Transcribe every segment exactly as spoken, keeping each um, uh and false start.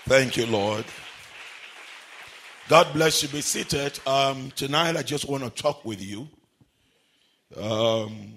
Thank you, Lord. God bless you. Be seated. Um, tonight, I just want to talk with you. Um,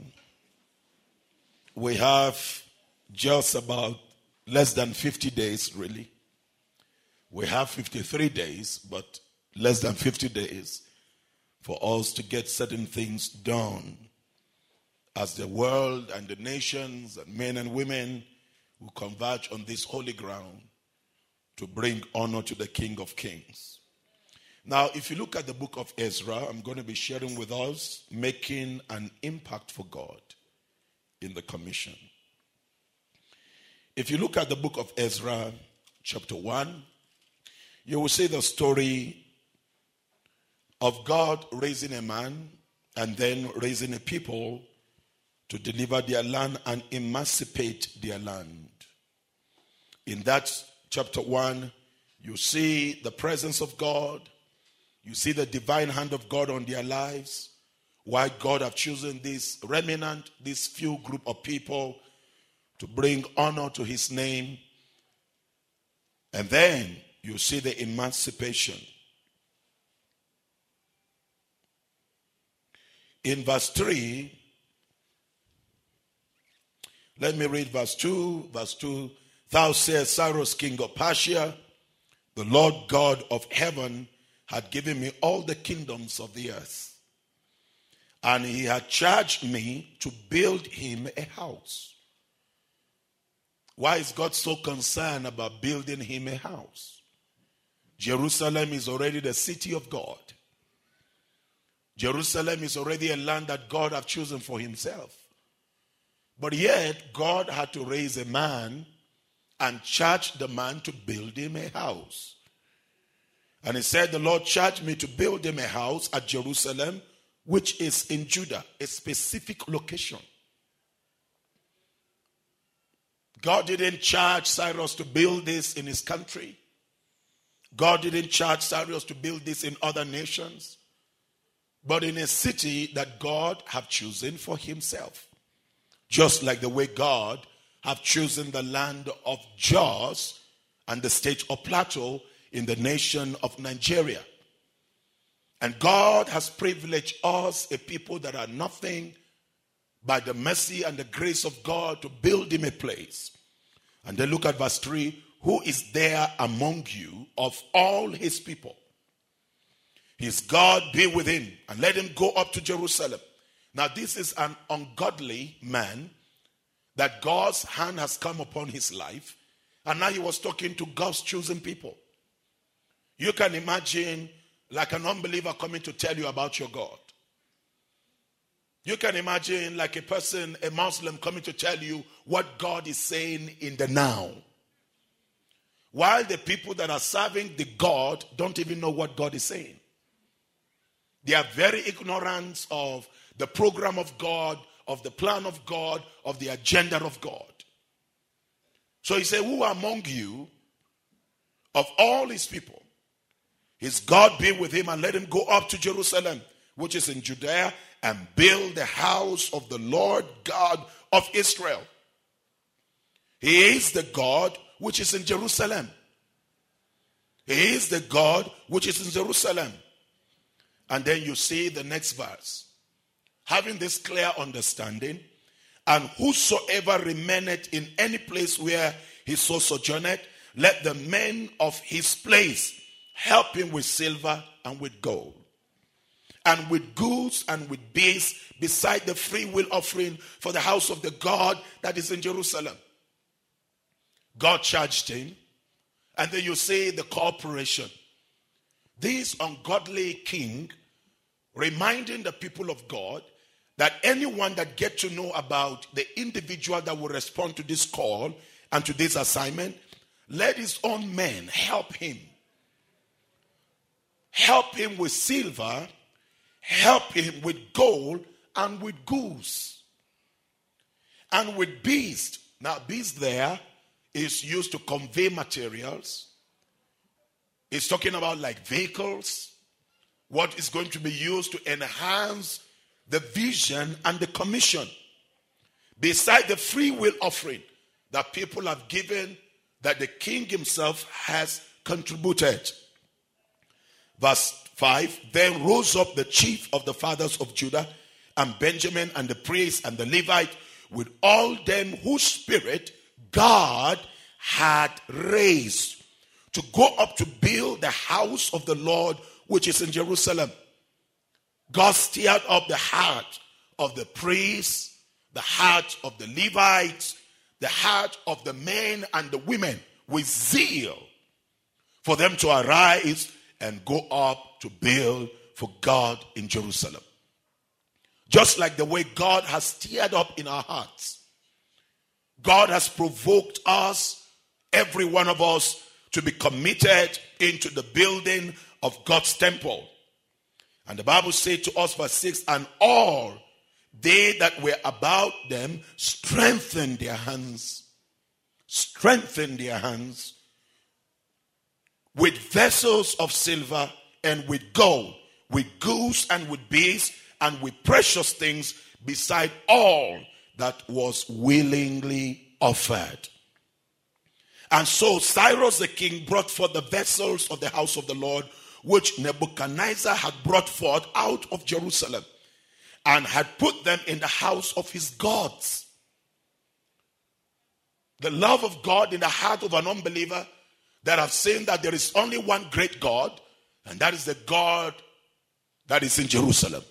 we have just about less than fifty days, really. We have fifty-three days, but less than fifty days for us to get certain things done as the world and the nations and men and women will converge on this holy ground to bring honor to the King of Kings. Now, if you look at the book of Ezra, I'm going to be sharing with us making an impact for God in the commission. If you look at the book of Ezra, chapter one, you will see the story of God raising a man and then raising a people to deliver their land and emancipate their land. In that chapter one, you see the presence of God. You see the divine hand of God on their lives. Why God have chosen this remnant, this few group of people to bring honor to his name. And then you see the emancipation. In verse three, let me read verse two. Verse two, thou sayest, Cyrus, king of Persia, the Lord God of heaven had given me all the kingdoms of the earth, and he had charged me to build him a house. Why is God so concerned about building him a house? Jerusalem is already the city of God. Jerusalem is already a land that God has chosen for himself. But yet, God had to raise a man and charge the man to build him a house. And he said, the Lord charged me to build him a house at Jerusalem, which is in Judah, a specific location. God didn't charge Cyrus to build this in his country. God didn't charge Cyrus to build this in other nations, but in a city that God have chosen for himself. Just like the way God have chosen the land of Jos and the state of Plateau in the nation of Nigeria. And God has privileged us, a people that are nothing, by the mercy and the grace of God, to build him a place. And then look at verse three. Who is there among you of all his people? His God be with him, and let him go up to Jerusalem. Now this is an ungodly man that God's hand has come upon his life. And now he was talking to God's chosen people. You can imagine like an unbeliever coming to tell you about your God. You can imagine like a person, a Muslim, coming to tell you what God is saying in the now. While the people that are serving the God don't even know what God is saying. They are very ignorant of the program of God, of the plan of God, of the agenda of God. So he said, who among you, of all his people, his God be with him, and let him go up to Jerusalem, which is in Judea, and build the house of the Lord God of Israel. He is the God which is in Jerusalem. He is the God which is in Jerusalem. And then you see the next verse. Having this clear understanding, and whosoever remaineth in any place where he so sojourneth, let the men of his place help him with silver and with gold, and with goods and with beasts, beside the free will offering for the house of the God that is in Jerusalem. God charged him, and then you see the cooperation. This ungodly king reminding the people of God that anyone that get to know about the individual that will respond to this call and to this assignment, let his own men help him. Help him with silver, help him with gold, and with goods, and with beasts. Now, beast there is used to convey materials. It's talking about like vehicles, what is going to be used to enhance the vision and the commission. Beside the free will offering that people have given that the king himself has contributed. Verse five, then rose up the chief of the fathers of Judah and Benjamin and the priests and the Levite with all them whose spirit God had raised to go up to build the house of the Lord which is in Jerusalem. God stirred up the heart of the priests, the heart of the Levites, the heart of the men and the women with zeal for them to arise and go up to build for God in Jerusalem. Just like the way God has stirred up in our hearts. God has provoked us, every one of us, to be committed into the building of God's temple. And the Bible said to us, verse six, and all they that were about them strengthened their hands, strengthened their hands with vessels of silver and with gold, with goods and with beasts, and with precious things, beside all that was willingly offered. And so Cyrus the king brought forth the vessels of the house of the Lord, which Nebuchadnezzar had brought forth out of Jerusalem, and had put them in the house of his gods. The love of God in the heart of an unbeliever that have seen that there is only one great God, and that is the God that is in Jerusalem.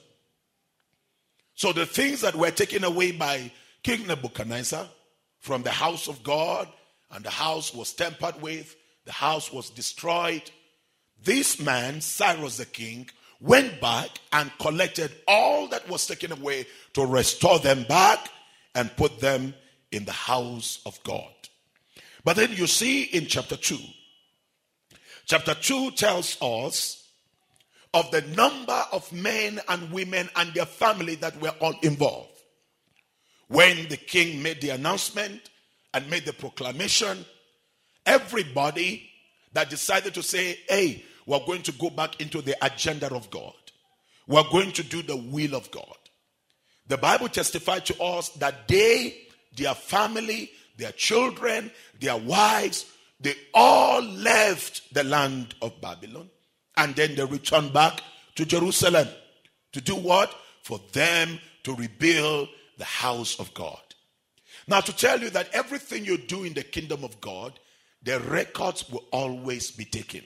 So the things that were taken away by King Nebuchadnezzar from the house of God, and the house was tampered with, the house was destroyed, this man, Cyrus the king, went back and collected all that was taken away to restore them back and put them in the house of God. But then you see in chapter two, chapter two tells us of the number of men and women and their family that were all involved. When the king made the announcement and made the proclamation, everybody that decided to say, hey, we're going to go back into the agenda of God. We're going to do the will of God. The Bible testified to us that they, their family, their children, their wives, they all left the land of Babylon. And then they returned back to Jerusalem. To do what? For them to rebuild the house of God. Now, to tell you that everything you do in the kingdom of God, the records will always be taken.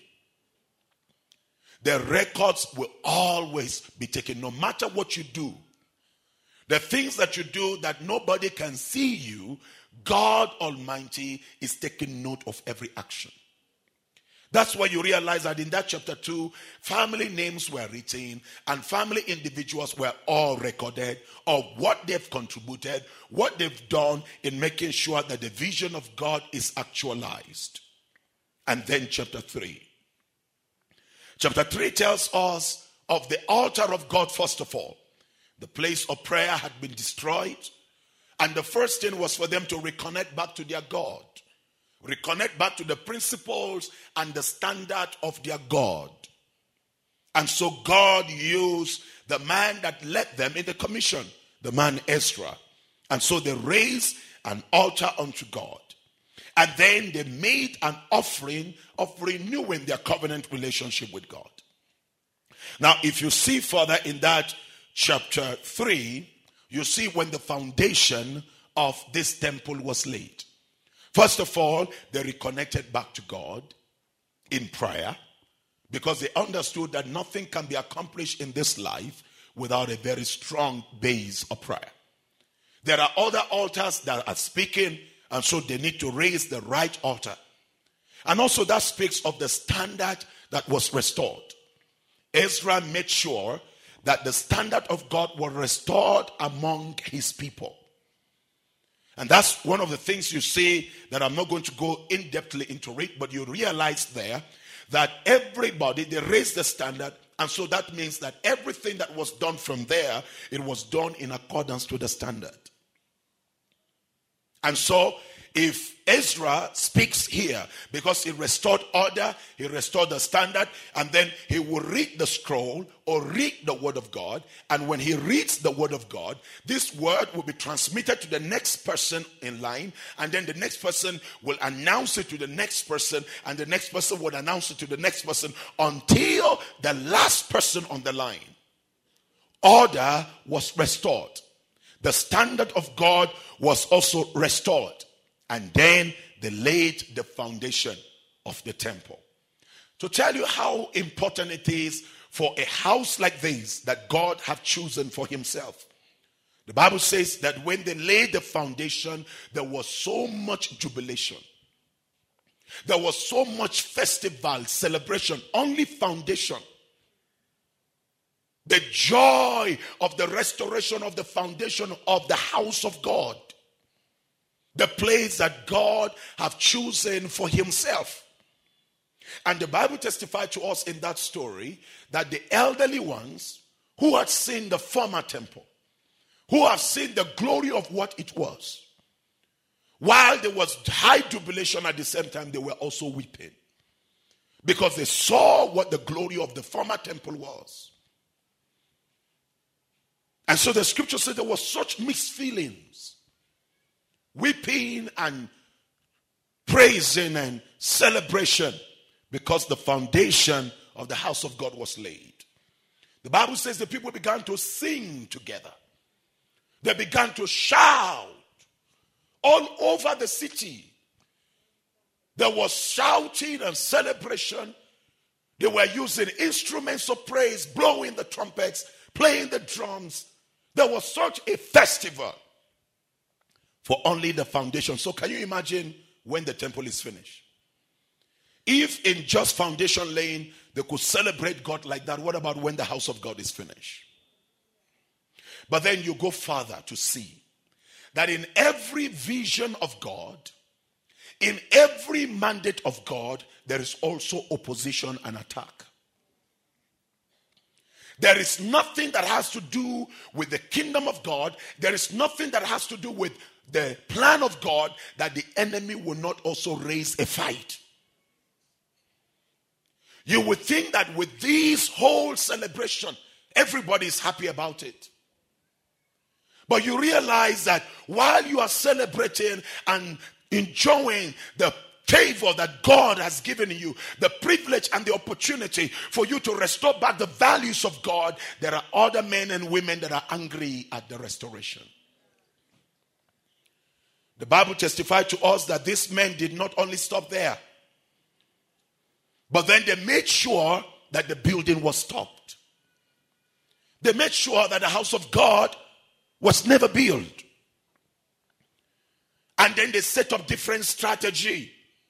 The records will always be taken, no matter what you do. The things that you do that nobody can see you, God Almighty is taking note of every action. That's why you realize that in that chapter two, family names were written and family individuals were all recorded of what they've contributed, what they've done in making sure that the vision of God is actualized. And then chapter three. Chapter three tells us of the altar of God first of all. The place of prayer had been destroyed. And the first thing was for them to reconnect back to their God. Reconnect back to the principles and the standard of their God. And so God used the man that led them in the commission, the man Ezra. And so they raised an altar unto God. And then they made an offering of renewing their covenant relationship with God. Now, if you see further in that chapter three, you see when the foundation of this temple was laid. First of all, they reconnected back to God in prayer because they understood that nothing can be accomplished in this life without a very strong base of prayer. There are other altars that are speaking, and so they need to raise the right altar. And also that speaks of the standard that was restored. Ezra made sure that the standard of God was restored among his people. And that's one of the things you see that I'm not going to go in-depthly into it, but you realize there that everybody, they raised the standard, and so that means that everything that was done from there, it was done in accordance to the standard. And so if Ezra speaks here, because he restored order, he restored the standard, and then he will read the scroll or read the word of God, and when he reads the word of God, this word will be transmitted to the next person in line, and then the next person will announce it to the next person, and the next person will announce it to the next person, until the last person on the line. Order was restored. The standard of God was also restored. And then they laid the foundation of the temple. To tell you how important it is for a house like this that God have chosen for himself. The Bible says that when they laid the foundation, there was so much jubilation. There was so much festival, celebration, only foundation. The joy of the restoration of the foundation of the house of God. The place that God have chosen for himself. And the Bible testified to us in that story that the elderly ones who had seen the former temple, who have seen the glory of what it was, while there was high jubilation at the same time, they were also weeping. Because they saw what the glory of the former temple was. And so the scripture said there was such mixed feelings. Weeping and praising and celebration because the foundation of the house of God was laid. The Bible says the people began to sing together. They began to shout all over the city. There was shouting and celebration. They were using instruments of praise, blowing the trumpets, playing the drums. There was such a festival for only the foundation. So can you imagine when the temple is finished? If in just foundation laying they could celebrate God like that, what about when the house of God is finished? But then you go further to see that in every vision of God, in every mandate of God, there is also opposition and attack. There is nothing that has to do with the kingdom of God. There is nothing that has to do with the plan of God that the enemy will not also raise a fight. You would think that with this whole celebration, everybody is happy about it. But you realize that while you are celebrating and enjoying the favor that God has given you, the privilege and the opportunity for you to restore back the values of God, there are other men and women that are angry at the restoration. The Bible testified to us that these men did not only stop there, but then they made sure that the building was stopped. They made sure that the house of God was never built. And then they set up different strategy.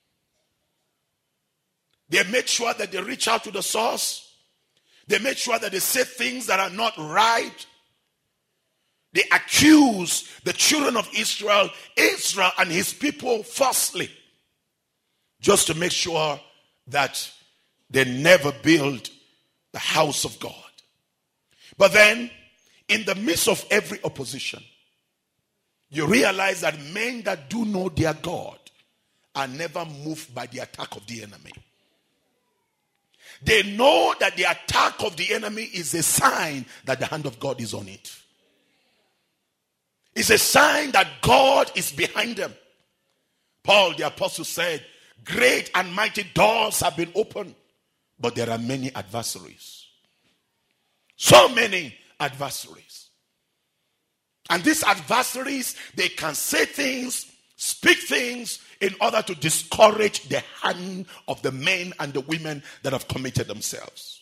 They made sure that they reach out to the source. They made sure that they say things that are not right. They accuse the children of Israel, Israel and his people falsely, just to make sure that they never build the house of God. But then, in the midst of every opposition, you realize that men that do know their God are never moved by the attack of the enemy. They know that the attack of the enemy is a sign that the hand of God is on it. It's a sign that God is behind them. Paul the apostle said, great and mighty doors have been opened, but there are many adversaries. So many adversaries. And these adversaries, they can say things, speak things in order to discourage the hand of the men and the women that have committed themselves.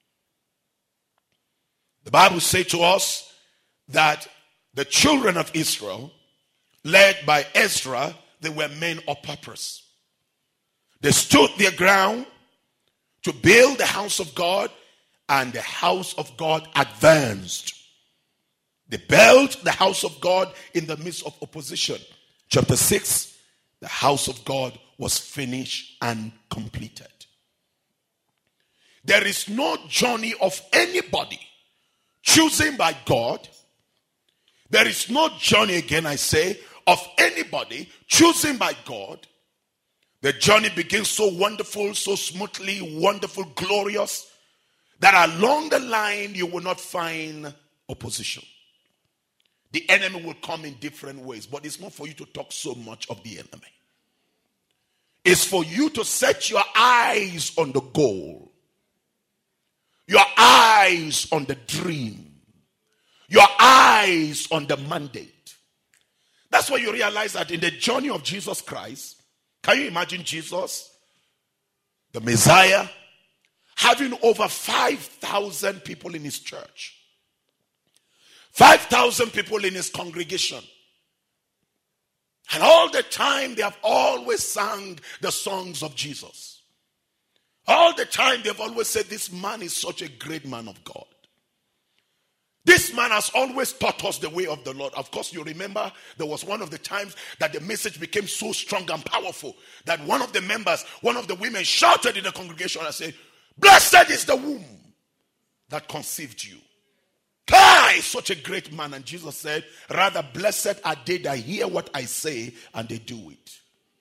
The Bible says to us that the children of Israel, led by Ezra, they were men of purpose. They stood their ground to build the house of God, and the house of God advanced. They built the house of God in the midst of opposition. Chapter six, the house of God was finished and completed. There is no journey of anybody chosen by God. There is no journey, again I say, of anybody chosen by God, the journey begins so wonderful, so smoothly, wonderful, glorious, that along the line you will not find opposition. The enemy will come in different ways, but it's not for you to talk so much of the enemy. It's for you to set your eyes on the goal, your eyes on the dream, your eyes on the mandate. That's why you realize that in the journey of Jesus Christ, can you imagine Jesus, the Messiah, having over five thousand people in his church, five thousand people in his congregation, and all the time they have always sung the songs of Jesus. All the time they've always said, this man is such a great man of God. This man has always taught us the way of the Lord. Of course, you remember there was one of the times that the message became so strong and powerful that one of the members, one of the women shouted in the congregation and said, blessed is the womb that conceived you. Kai, such a great man. And Jesus said, rather blessed are they that hear what I say and they do it.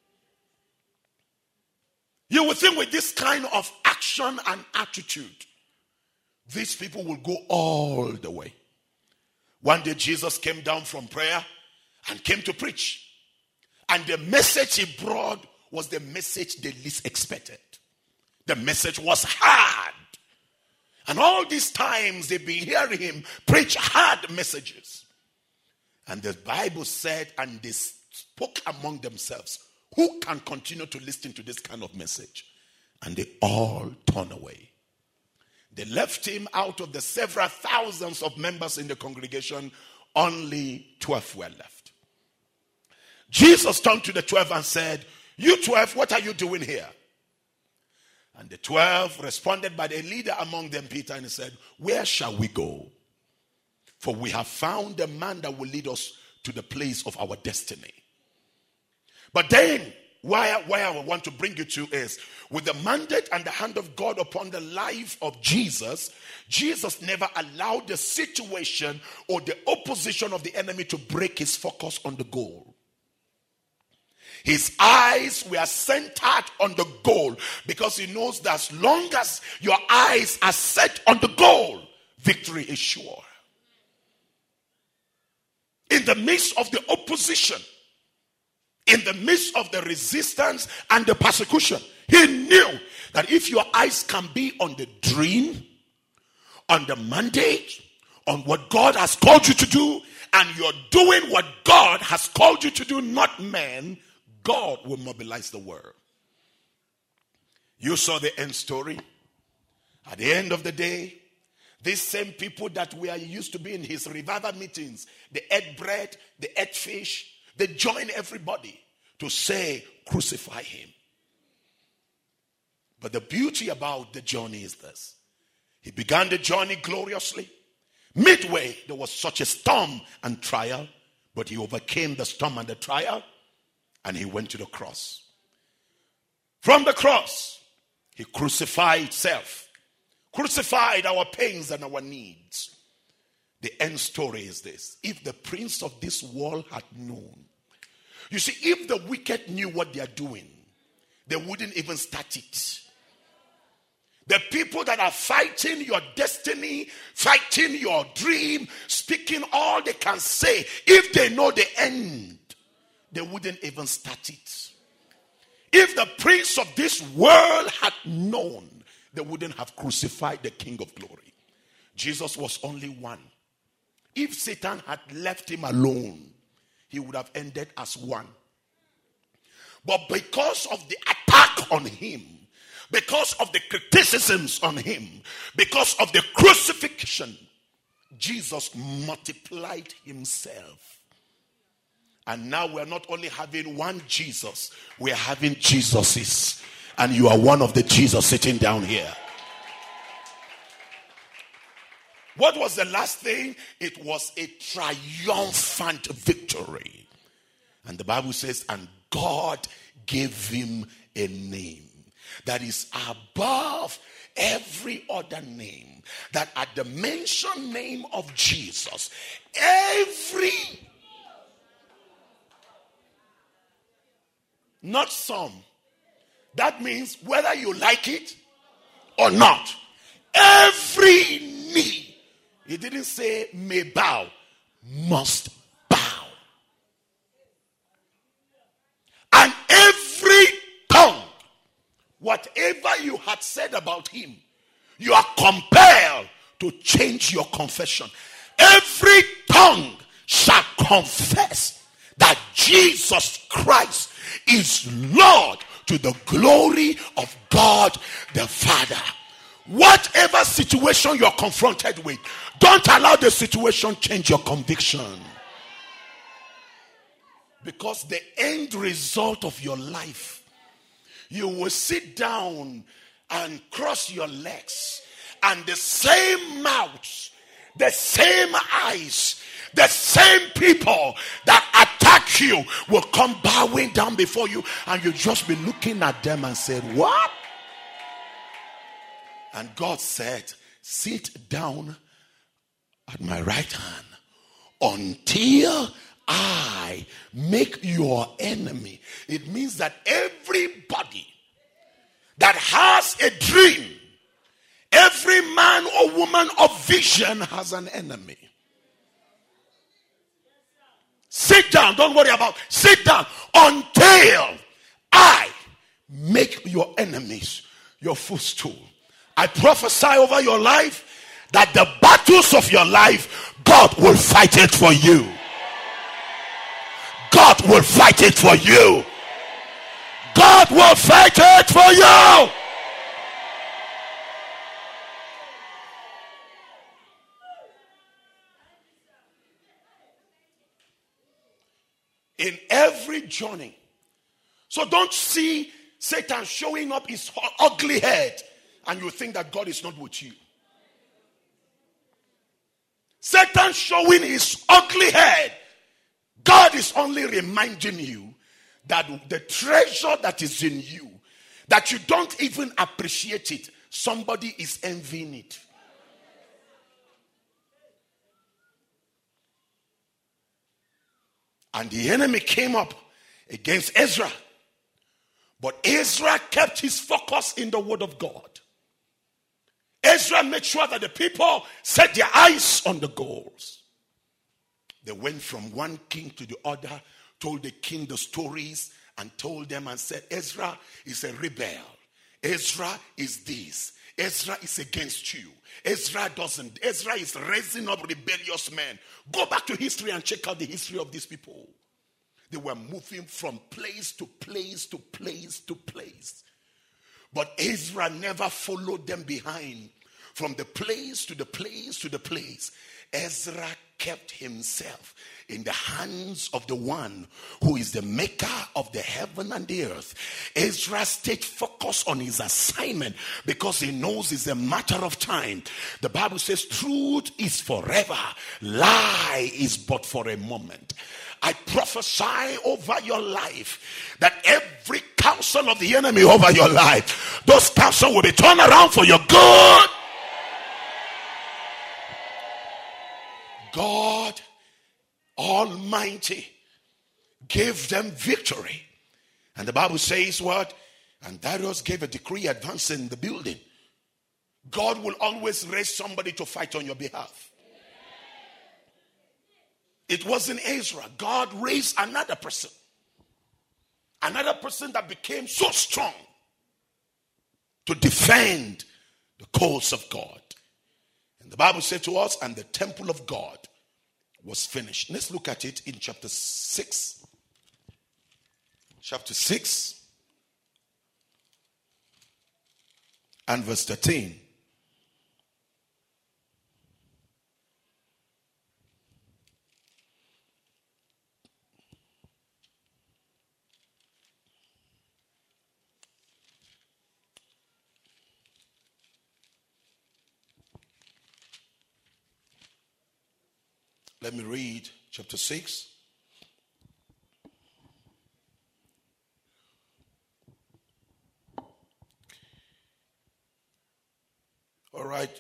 You would think with this kind of action and attitude, these people will go all the way. One day Jesus came down from prayer and came to preach. And the message he brought was the message they least expected. The message was hard. And all these times they've been hearing him preach hard messages. And the Bible said, and they spoke among themselves, who can continue to listen to this kind of message? And they all turned away. They left him. Out of the several thousands of members in the congregation, only twelve were left. Jesus turned to the twelve and said, you twelve, what are you doing here? And the twelve responded by the leader among them, Peter, and he said, where shall we go? For we have found a man that will lead us to the place of our destiny. But then, why, why I want to bring you to is, with the mandate and the hand of God upon the life of Jesus, Jesus never allowed the situation or the opposition of the enemy to break his focus on the goal. His eyes were centered on the goal because he knows that as long as your eyes are set on the goal, victory is sure. In the midst of the opposition, in the midst of the resistance and the persecution, he knew that if your eyes can be on the dream, on the mandate, on what God has called you to do, and you're doing what God has called you to do, not man, God will mobilize the world. You saw the end story. At the end of the day, these same people that we are used to be in his revival meetings, they ate bread, they ate fish, they join everybody to say, crucify him. But the beauty about the journey is this. He began the journey gloriously. Midway, there was such a storm and trial, but he overcame the storm and the trial, and he went to the cross. From the cross, he crucified self, crucified our pains and our needs. The end story is this. If the prince of this world had known, you see, if the wicked knew what they are doing, they wouldn't even start it. The people that are fighting your destiny, fighting your dream, speaking all they can say, if they know the end, they wouldn't even start it. If the prince of this world had known, they wouldn't have crucified the King of Glory. Jesus was only one. If Satan had left him alone, he would have ended as one. But because of the attack on him, because of the criticisms on him, because of the crucifixion, Jesus multiplied himself. And now we're not only having one Jesus, we're having Jesuses. And you are one of the Jesus sitting down here. What was the last thing? It was a triumphant victory. And the Bible says, and God gave him a name that is above every other name. That at the mentioned name of Jesus, every Not some. That means whether you like it or not. Every knee, he didn't say may bow, must bow. And every tongue, whatever you had said about him, you are compelled to change your confession. Every tongue shall confess that Jesus Christ is Lord, to the glory of God the Father. Whatever situation you're confronted with, don't allow the situation change your conviction. Because the end result of your life, you will sit down and cross your legs, and the same mouth, the same eyes, the same people that attack you will come bowing down before you, and you just be looking at them and say, what? And God said, sit down at my right hand until I make your enemy. It means that everybody that has a dream, every man or woman of vision has an enemy. Sit down. Don't worry about it. Sit down until I make your enemies your footstool. I prophesy over your life that the battles of your life, God will fight it for you. God will fight it for you. God will fight it for you. In every journey. So don't see Satan showing up his ugly head and you think that God is not with you. Satan showing his ugly head, God is only reminding you that the treasure that is in you, that you don't even appreciate it, somebody is envying it. And the enemy came up against Ezra. But Ezra kept his focus in the word of God. Ezra made sure that the people set their eyes on the goals. They went from one king to the other, told the king the stories, and told them and said, Ezra is a rebel. Ezra is this. Ezra is against you. Ezra doesn't. Ezra is raising up rebellious men. Go back to history and check out the history of these people. They were moving from place to place to place to place. But Ezra never followed them behind. From the place to the place to the place, Ezra kept himself in the hands of the one who is the maker of the heaven and the earth. Ezra stayed focused on his assignment because he knows it's a matter of time. The Bible says truth is forever, lie is but for a moment. I prophesy over your life that every counsel of the enemy over your life, those counsel will be turned around for your good. God Almighty gave them victory. And the Bible says what? And Darius gave a decree advancing the building. God will always raise somebody to fight on your behalf. It wasn't Ezra. God raised another person. Another person that became so strong to defend the cause of God. And the Bible said to us, and the temple of God was finished. Let's look at it in chapter six. Chapter six and verse thirteen. Let me read chapter six. All right.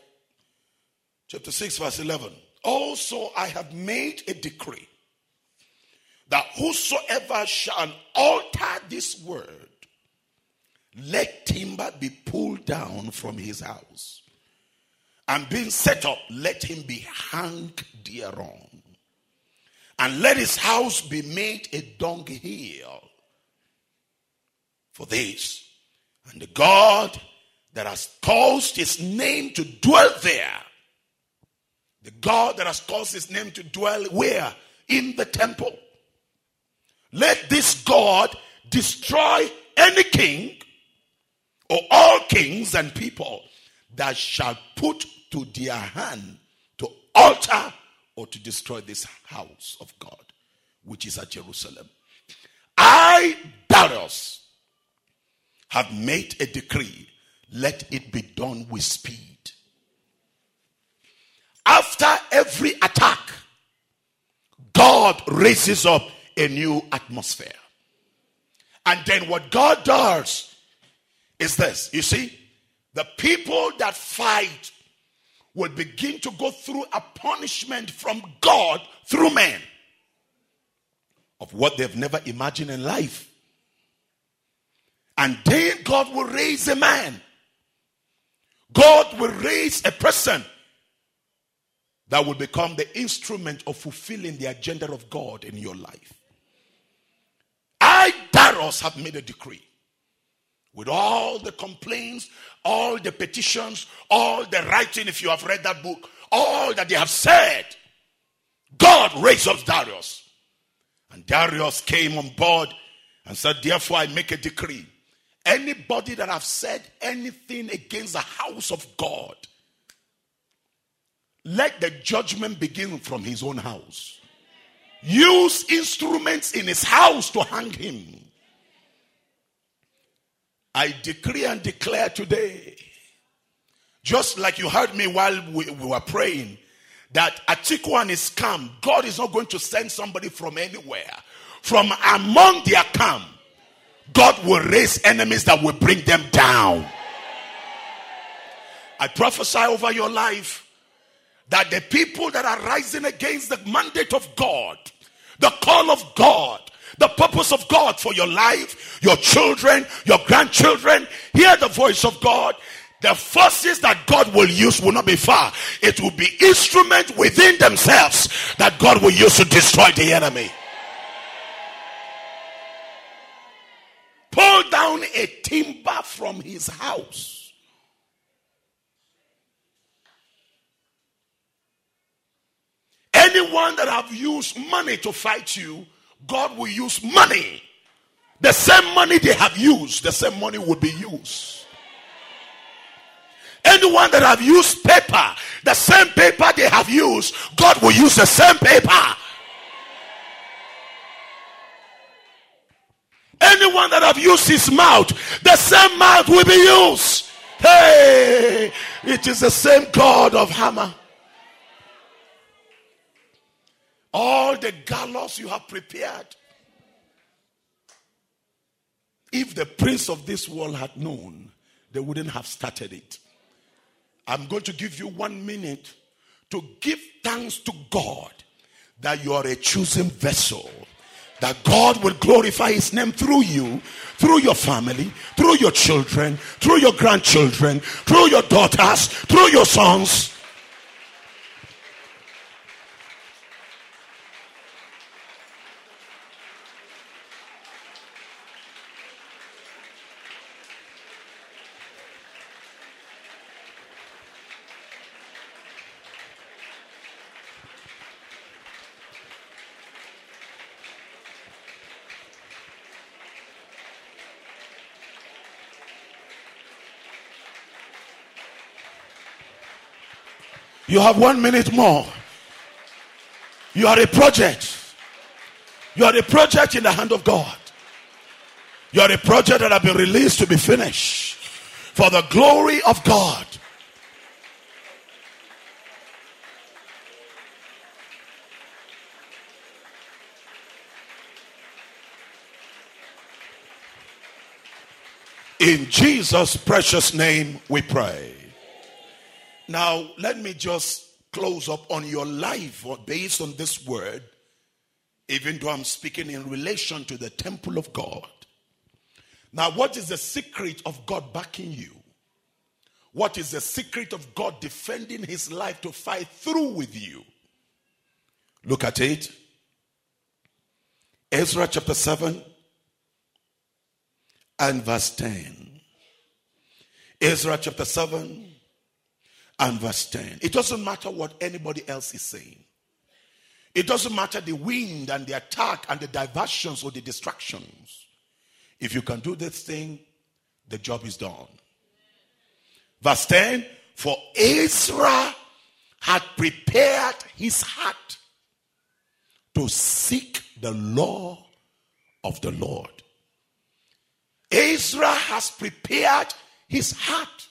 Chapter six, verse eleven. Also, I have made a decree that whosoever shall alter this word, let timber be pulled down from his house, and being set up, let him be hanged thereon. And let his house be made a dunghill for this. And the God that has caused his name to dwell there, the God that has caused his name to dwell where? In the temple. Let this God destroy any king or all kings and people that shall put to their hand to alter or to destroy this house of God, which is at Jerusalem. I, Darius, have made a decree. Let it be done with speed. After every attack, God raises up a new atmosphere. And then what God does is this. You see, the people that fight will begin to go through a punishment from God through men of what they've never imagined in life. And then God will raise a man. God will raise a person that will become the instrument of fulfilling the agenda of God in your life. I, Darius, have made a decree. With all the complaints, all the petitions, all the writing, if you have read that book, all that they have said, God raised up Darius. And Darius came on board and said, therefore I make a decree. Anybody that have said anything against the house of God, let the judgment begin from his own house. Use instruments in his house to hang him. I decree and declare today, just like you heard me while we, we were praying, that Atiku and his camp, God is not going to send somebody from anywhere. From among their camp, God will raise enemies that will bring them down. I prophesy over your life that the people that are rising against the mandate of God, the call of God, the purpose of God for your life, your children, your grandchildren, hear the voice of God. The forces that God will use will not be far. It will be instruments within themselves that God will use to destroy the enemy. Pull down a timber from his house. Anyone that have used money to fight you, God will use money. The same money they have used, the same money will be used. Anyone that have used paper, the same paper they have used, God will use the same paper. Anyone that have used his mouth, the same mouth will be used. Hey, it is the same God of Hammer. All the gallows you have prepared, if the prince of this world had known, they wouldn't have started it. I'm going to give you one minute to give thanks to God that you are a chosen vessel, that God will glorify his name through you, through your family, through your children, through your grandchildren, through your daughters, through your sons. You have one minute more. You are a project. You are a project in the hand of God. You are a project that has been released to be finished for the glory of God. In Jesus' precious name we pray. Now, let me just close up on your life based on this word. Even though I'm speaking in relation to the temple of God. Now, what is the secret of God backing you? What is the secret of God defending his life to fight through with you? Look at it. Ezra chapter seven and verse ten. Ezra chapter seven and verse ten. It doesn't matter what anybody else is saying. It doesn't matter the wind and the attack and the diversions or the distractions. If you can do this thing, the job is done. Verse ten, for Ezra had prepared his heart to seek the law of the Lord. Ezra has prepared his heart.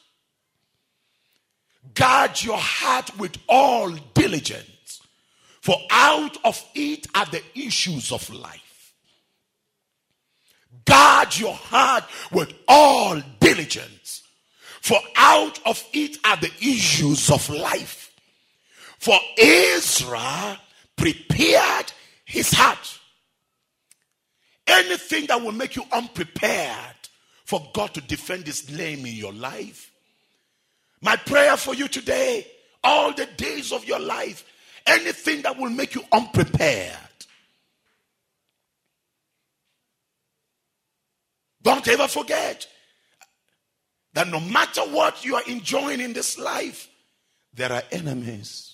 Guard your heart with all diligence, for out of it are the issues of life. Guard your heart with all diligence, for out of it are the issues of life. For Ezra prepared his heart. Anything that will make you unprepared for God to defend his name in your life. My prayer for you today, all the days of your life, anything that will make you unprepared. Don't ever forget that no matter what you are enjoying in this life, there are enemies.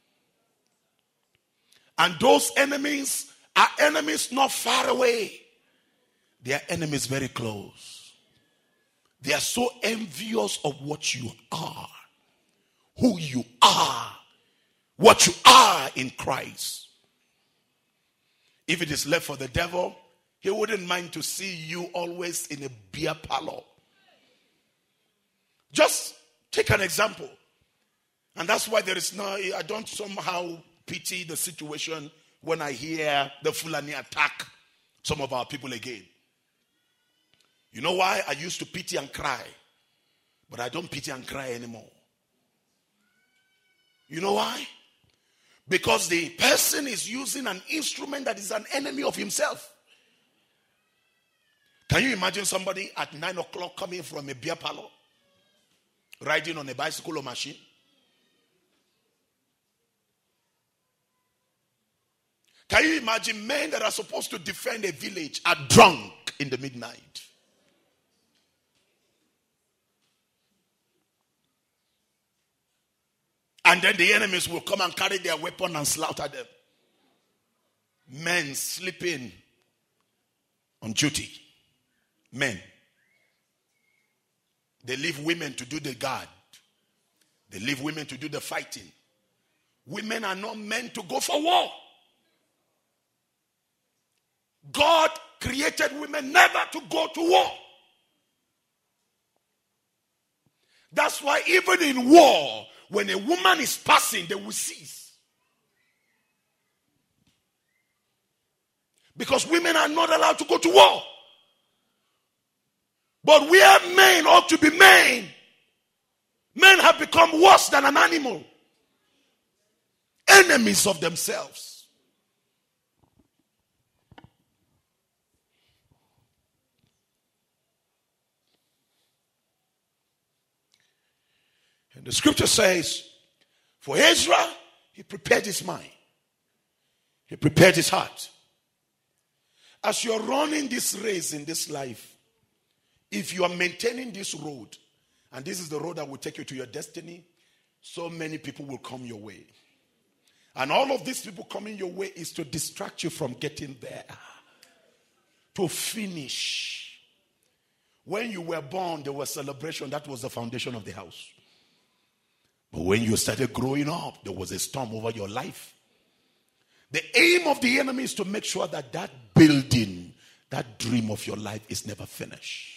And those enemies are enemies not far away. They are enemies very close. They are so envious of what you are, who you are, what you are in Christ. If it is left for the devil, he wouldn't mind to see you always in a beer parlor. Just take an example. And that's why there is no, I don't somehow pity the situation when I hear the Fulani attack some of our people again. You know why? I used to pity and cry, but I don't pity and cry anymore. You know why? Because the person is using an instrument that is an enemy of himself. Can you imagine somebody at nine o'clock coming from a beer parlor, riding on a bicycle or machine? Can you imagine men that are supposed to defend a village are drunk in the midnight? And then the enemies will come and carry their weapon and slaughter them. Men sleeping on duty. Men. They leave women to do the guard. They leave women to do the fighting. Women are not meant to go for war. God created women never to go to war. That's why even in war, when a woman is passing, they will cease. Because women are not allowed to go to war. But where men ought to be men, men have become worse than an animal. Enemies of themselves. And the scripture says, for Ezra, he prepared his mind. He prepared his heart. As you're running this race in this life, if you are maintaining this road, and this is the road that will take you to your destiny, so many people will come your way. And all of these people coming your way is to distract you from getting there. To finish. When you were born, there was celebration. That was the foundation of the house. But when you started growing up, there was a storm over your life. The aim of the enemy is to make sure that that building, that dream of your life is never finished.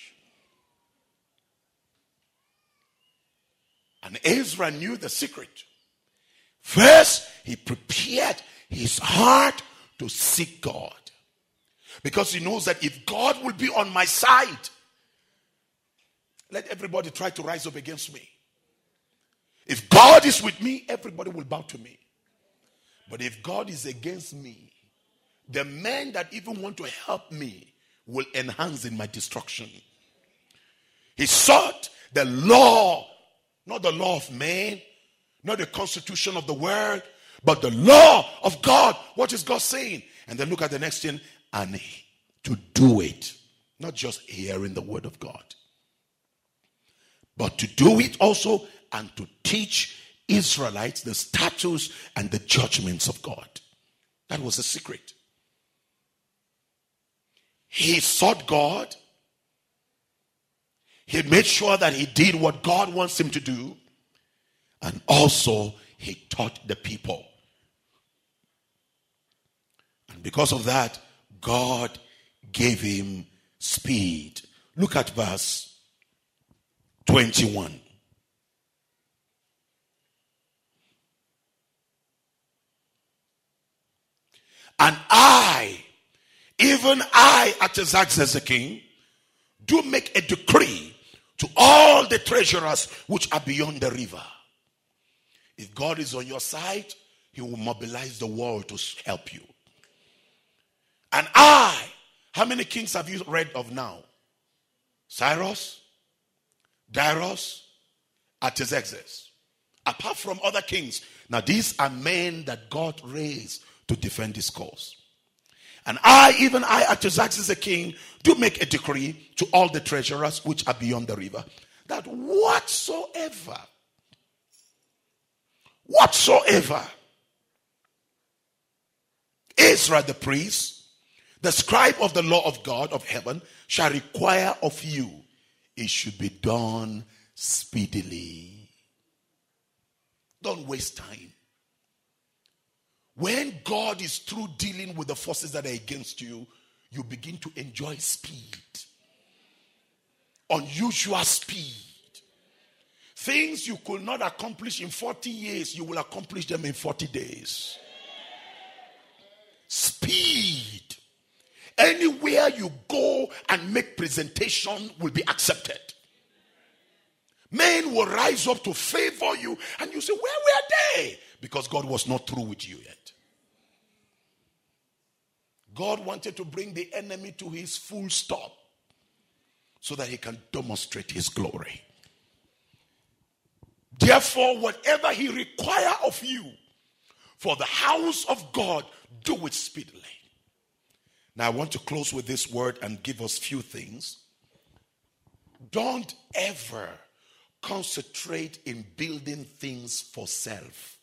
And Ezra knew the secret. First, he prepared his heart to seek God. Because he knows that if God will be on my side, let everybody try to rise up against me. If God is with me, everybody will bow to me. But if God is against me, the men that even want to help me will enhance in my destruction. He sought the law, not the law of man, not the constitution of the world, but the law of God. What is God saying? And then look at the next thing, and to do it. Not just hearing the word of God, but to do it also, and to teach Israelites the statutes and the judgments of God. That was the secret. He sought God. He made sure that he did what God wants him to do. And also he taught the people. And because of that, God gave him speed. Look at verse twenty-one. And I, even I, Artaxerxes the king, do make a decree to all the treasurers which are beyond the river. If God is on your side, he will mobilize the world to help you. And I, how many kings have you read of now? Cyrus, Darius, Artaxerxes. Apart from other kings. Now these are men that God raised to defend his cause. And I, even I, Artaxerxes the king, do make a decree to all the treasurers which are beyond the river, that whatsoever, whatsoever Ezra the priest, the scribe of the law of God of heaven, shall require of you, it should be done speedily. Don't waste time. When God is through dealing with the forces that are against you, you begin to enjoy speed. Unusual speed. Things you could not accomplish in forty years, you will accomplish them in forty days. Speed. Anywhere you go and make presentation will be accepted. Men will rise up to favor you, and you say, where were they? Because God was not through with you yet. God wanted to bring the enemy to his full stop so that he can demonstrate his glory. Therefore, whatever he requires of you for the house of God, do it speedily. Now, I want to close with this word and give us few things. Don't ever concentrate in building things for self.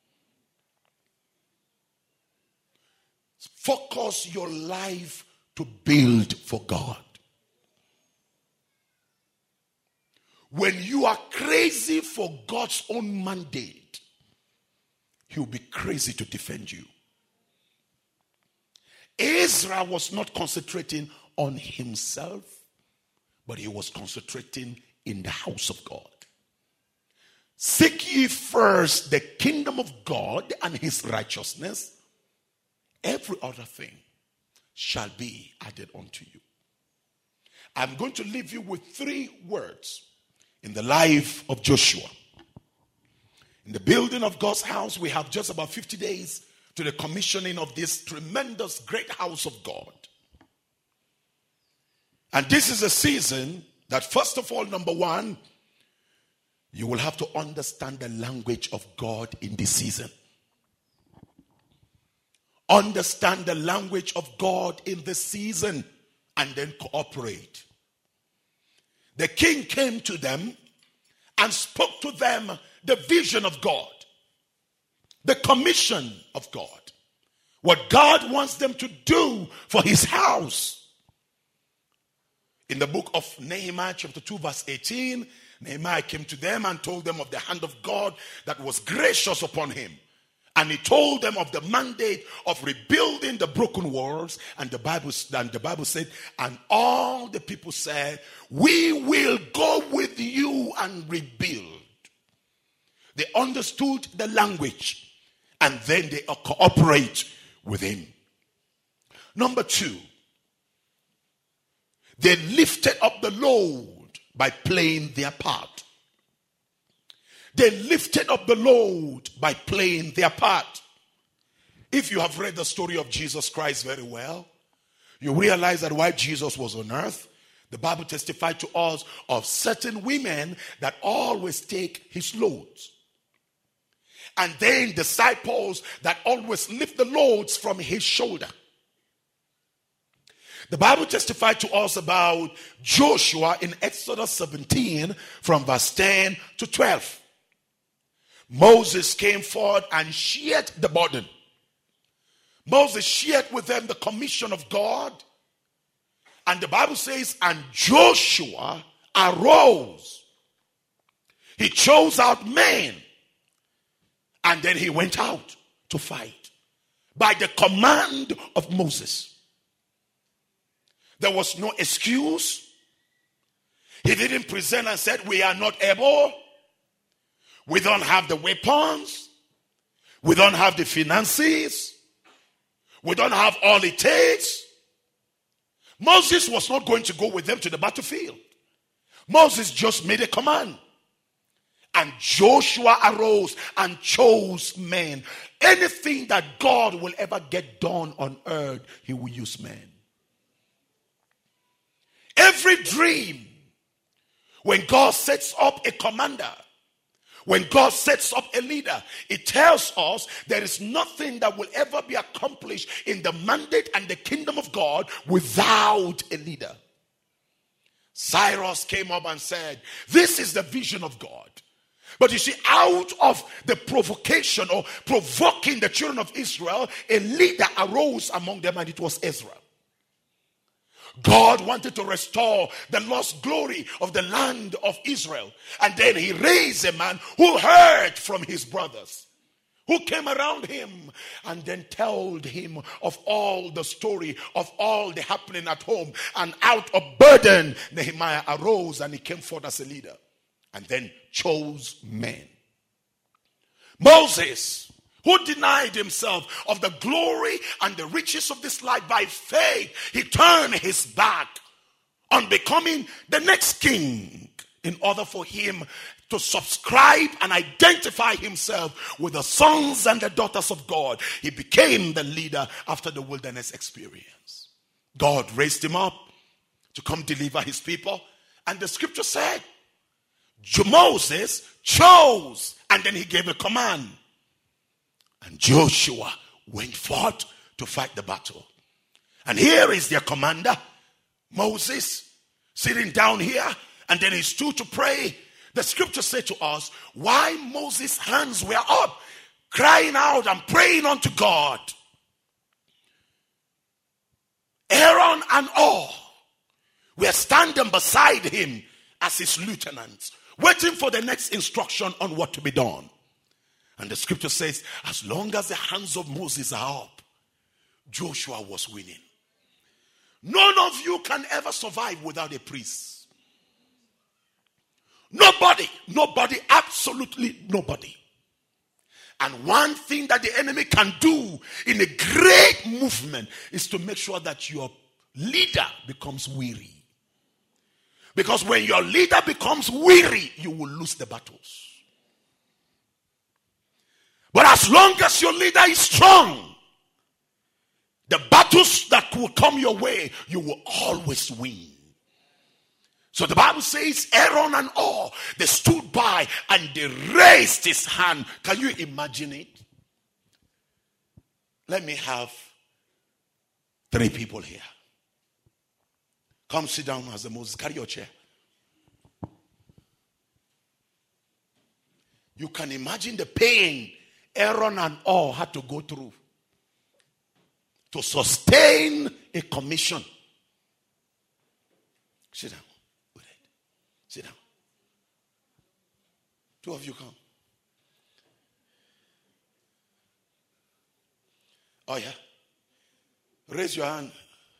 Focus your life to build for God. When you are crazy for God's own mandate, he will be crazy to defend you. Ezra was not concentrating on himself, but he was concentrating in the house of God. Seek ye first the kingdom of God and his righteousness. Every other thing shall be added unto you. I'm going to leave you with three words in the life of Joshua. In the building of God's house, we have just about fifty days to the commissioning of this tremendous great house of God. And this is a season that, first of all, number one, you will have to understand the language of God in this season. Understand the language of God in this season and then cooperate. The king came to them and spoke to them the vision of God, the commission of God, what God wants them to do for his house. In the book of Nehemiah chapter two verse eighteen, Nehemiah came to them and told them of the hand of God that was gracious upon him. And he told them of the mandate of rebuilding the broken walls. And the Bible, and the Bible said, and all the people said, we will go with you and rebuild. They understood the language. And then they cooperate with him. Number two, they lifted up the load by playing their part. They lifted up the load by playing their part. if you have read the story of Jesus Christ very well, you realize that while Jesus was on earth, the Bible testified to us of certain women that always take his loads. And then disciples that always lift the loads from his shoulder. The Bible testified to us about Joshua in Exodus seventeen from verse ten to twelve. Moses came forward and shared the burden. Moses shared with them the commission of God. And the Bible says, and Joshua arose. He chose out men. And then he went out to fight by the command of Moses. There was no excuse. He didn't present and said, we are not able. We don't have the weapons. We don't have the finances. We don't have all it takes. Moses was not going to go with them to the battlefield. Moses just made a command. And Joshua arose and chose men. Anything that God will ever get done on earth, he will use men. Every dream, when God sets up a commander, when God sets up a leader, it tells us there is nothing that will ever be accomplished in the mandate and the kingdom of God without a leader. Cyrus came up and said, this is the vision of God. But you see, out of the provocation or provoking the children of Israel, a leader arose among them, and it was Ezra. God wanted to restore the lost glory of the land of Israel. And then he raised a man who heard from his brothers, who came around him and then told him of all the story, of all the happening at home. And out of burden, Nehemiah arose and he came forth as a leader. And then chose men. Moses, who denied himself of the glory and the riches of this life by faith, he turned his back on becoming the next king in order for him to subscribe and identify himself with the sons and the daughters of God. He became the leader after the wilderness experience. God raised him up to come deliver his people. And the scripture said, Moses chose, and then he gave a command. And Joshua went forth to fight the battle. And here is their commander, Moses, sitting down here, and then he stood to pray. The scripture said to us, why Moses' hands were up, crying out and praying unto God. Aaron and all were standing beside him as his lieutenants, waiting for the next instruction on what to be done. And the scripture says, as long as the hands of Moses are up, Joshua was winning. None of you can ever survive without a priest. Nobody, nobody, absolutely nobody. And one thing that the enemy can do in a great movement is to make sure that your leader becomes weary. Because when your leader becomes weary, you will lose the battles. But as long as your leader is strong, the battles that will come your way, you will always win. So the Bible says, Aaron and all, they stood by and they raised his hand. Can you imagine it? Let me have three people here. Come sit down as the Moses. Carry your chair. You can imagine the pain Aaron and all had to go through to sustain a commission. Sit down. Sit down. Two of you come. Oh yeah. Raise your hand.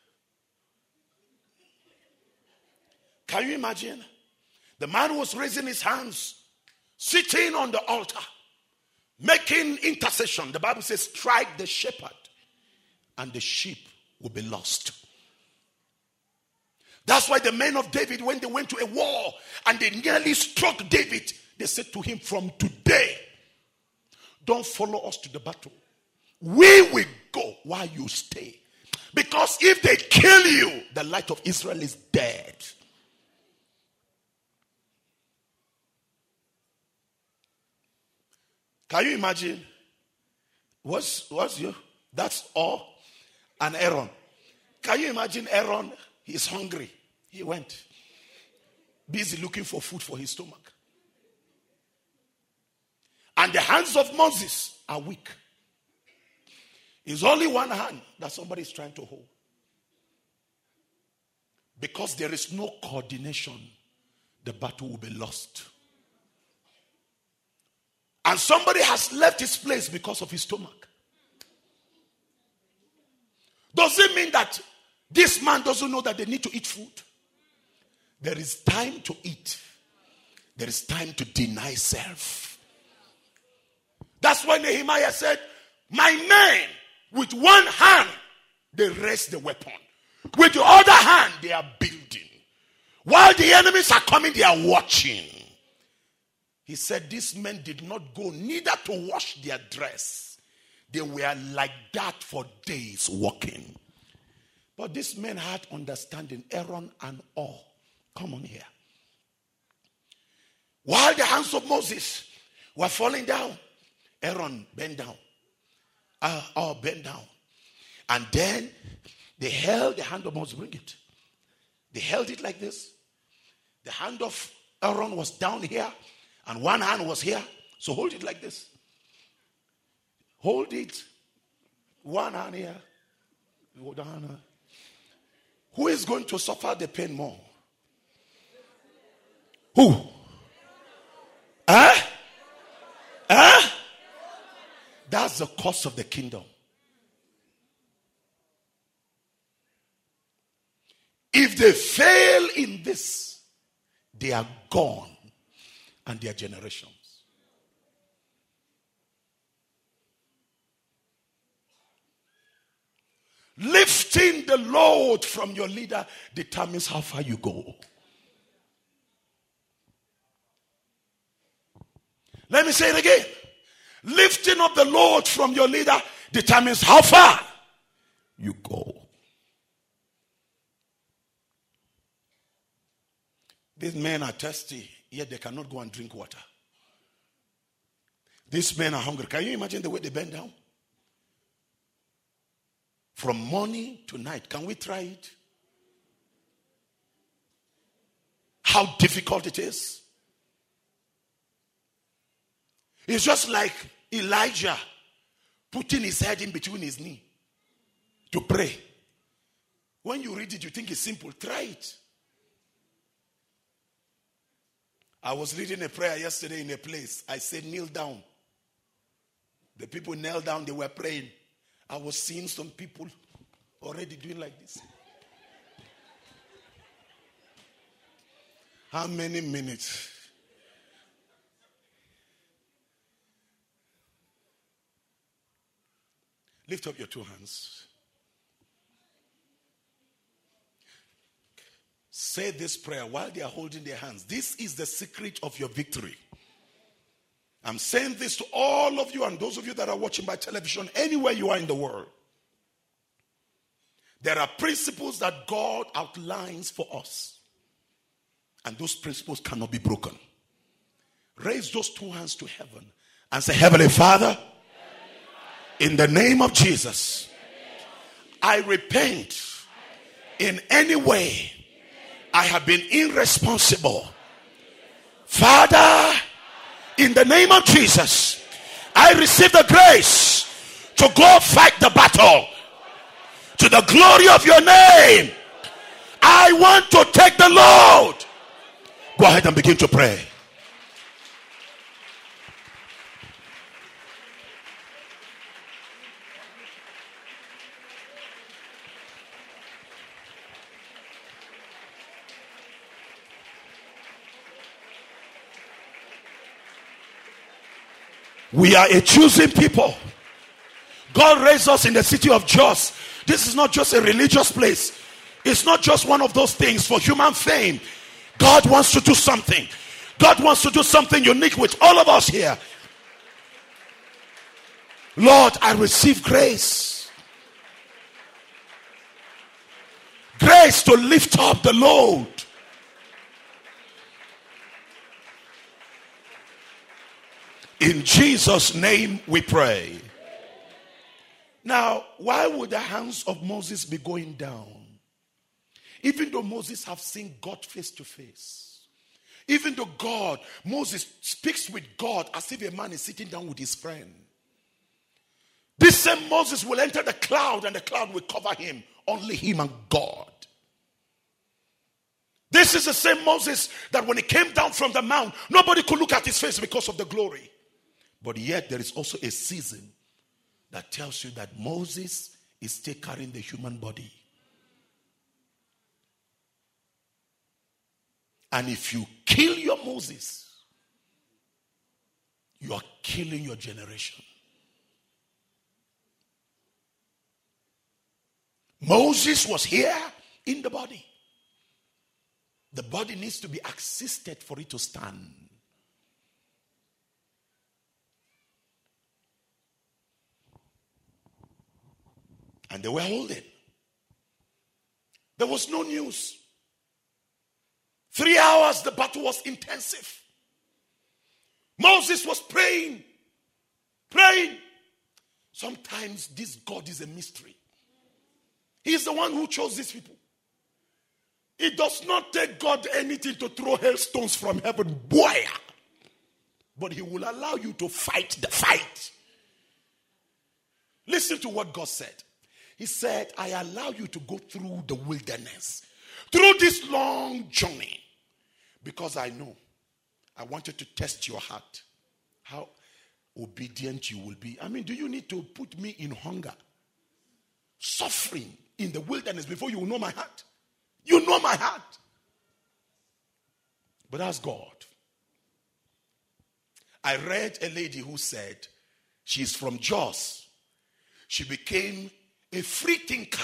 Can you imagine? The man was raising his hands, sitting on the altar, making intercession. The Bible says, strike the shepherd and the sheep will be lost. That's why the men of David, when they went to a war and they nearly struck David, they said to him, from today, don't follow us to the battle. We will go while you stay. Because if they kill you, the light of Israel is dead. Can you imagine? What's, what's you? That's all. And Aaron. Can you imagine Aaron? He's hungry. He went. Busy looking for food for his stomach. And the hands of Moses are weak. It's only one hand that somebody is trying to hold. Because there is no coordination, the battle will be lost. And somebody has left his place because of his stomach. Does it mean that this man doesn't know that they need to eat food? There is time to eat. There is time to deny self. That's why Nehemiah said, my men, with one hand, they raise the weapon. With the other hand, they are building. While the enemies are coming, they are watching. He said, these men did not go neither to wash their dress. They were like that for days walking. But these men had understanding. Aaron and all. Come on here. While the hands of Moses were falling down, Aaron bent down. Uh, all bent down. And then they held the hand of Moses. Bring it. They held it like this. The hand of Aaron was down here. And one hand was here. So hold it like this. Hold it. One hand here. Hold the hand here. Who is going to suffer the pain more? Who? Huh? Huh? That's the cost of the kingdom. If they fail in this, they are gone and their generations. Lifting the load from your leader determines how far you go. Let me say it again. Lifting up the load from your leader determines how far you go. These men are thirsty, yet they cannot go and drink water. These men are hungry. Can you imagine the way they bend down? From morning to night. Can we try it? How difficult it is. It's just like Elijah putting his head in between his knee to pray. When you read it, you think it's simple. Try it. I was reading a prayer yesterday in a place. I said, kneel down. The people knelt down. They were praying. I was seeing some people already doing like this. How many minutes? Lift up your two hands. Say this prayer while they are holding their hands. This is the secret of your victory. I'm saying this to all of you and those of you that are watching by television, anywhere you are in the world. There are principles that God outlines for us. And those principles cannot be broken. Raise those two hands to heaven and say, Heavenly Father, in the name of Jesus, I repent in any way I have been irresponsible. Father, in the name of Jesus, I receive the grace to go fight the battle to the glory of your name. I want to take the load. Go ahead and begin to pray. We are a choosing people. God raised us in the city of Jos. This is not just a religious place. It's not just one of those things for human fame. God wants to do something. God wants to do something unique with all of us here. Lord, I receive grace. Grace to lift up the load. In Jesus' name we pray. Now, why would the hands of Moses be going down? Even though Moses have seen God face to face. Even though God, Moses speaks with God as if a man is sitting down with his friend. This same Moses will enter the cloud and the cloud will cover him. Only him and God. This is the same Moses that when he came down from the mount, nobody could look at his face because of the glory. But yet there is also a season that tells you that Moses is still carrying the human body. And if you kill your Moses, you are killing your generation. Moses was here in the body. The body needs to be assisted for it to stand. And they were holding. There was no news. Three hours, the battle was intensive. Moses was praying. Praying. Sometimes this God is a mystery. He is the one who chose these people. It does not take God anything to throw hailstones from heaven. Boy. But he will allow you to fight the fight. Listen to what God said. He said, I allow you to go through the wilderness. Through this long journey. Because I know. I wanted to test your heart. How obedient you will be. I mean, do you need to put me in hunger? Suffering in the wilderness before you know my heart? You know my heart. But that's God. I read a lady who said she's from Jos. She became a free thinker.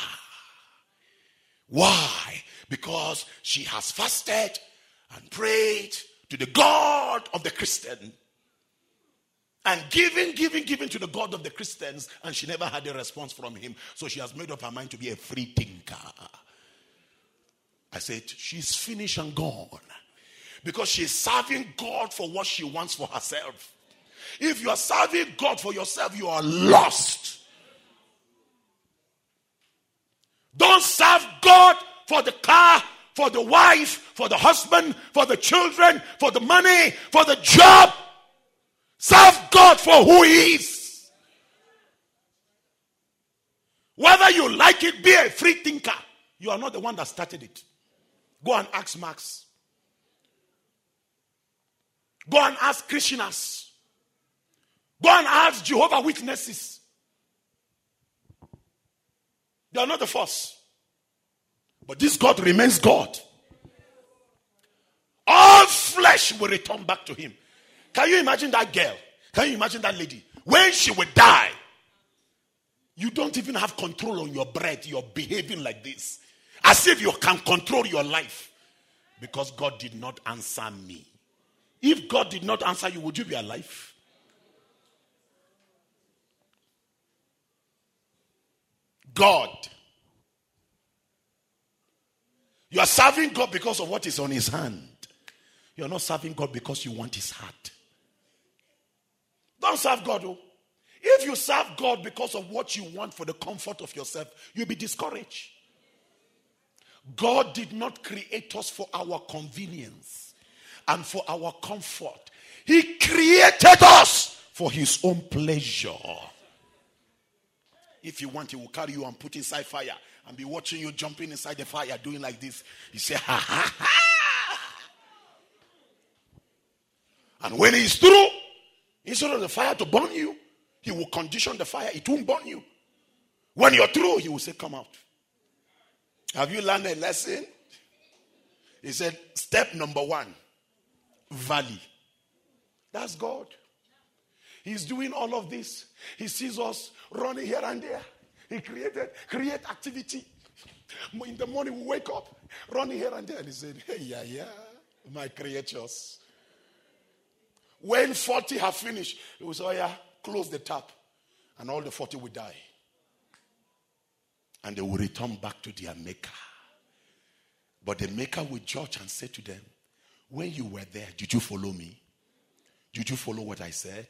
Why? Because she has fasted and prayed to the God of the Christian. And giving, giving, giving to the God of the Christians. And she never had a response from him. So she has made up her mind to be a free thinker. I said, she's finished and gone. Because she's serving God for what she wants for herself. If you are serving God for yourself, you are lost. Don't serve God for the car, for the wife, for the husband, for the children, for the money, for the job. Serve God for who he is. Whether you like it, be a free thinker. You are not the one that started it. Go and ask Marx. Go and ask Krishnas. Go and ask Jehovah's Witnesses. They are not the first. But this God remains God. All flesh will return back to him. Can you imagine that girl? Can you imagine that lady? When she will die, you don't even have control on your breath. You're behaving like this. As if you can control your life. Because God did not answer me. If God did not answer you, would you be alive? God. You are serving God because of what is on his hand. You are not serving God because you want his heart. Don't serve God. Oh. If you serve God because of what you want for the comfort of yourself, you'll be discouraged. God did not create us for our convenience and for our comfort. He created us for his own pleasure. If you want, he will carry you and put inside fire and be watching you jumping inside the fire doing like this. You say, ha ha ha. And when he's through, instead of the fire to burn you, he will condition the fire. It won't burn you. When you're through, he will say, come out. Have you learned a lesson? He said, step number one, valley. That's God. He's doing all of this. He sees us running here and there. He created, create activity. In the morning we wake up, running here and there. And he said, hey, yeah, yeah, my creatures. When forty have finished, he will say, oh yeah, close the tap. And all the forty will die. And they will return back to their maker. But the maker will judge and say to them, when you were there, did you follow me? Did you follow what I said?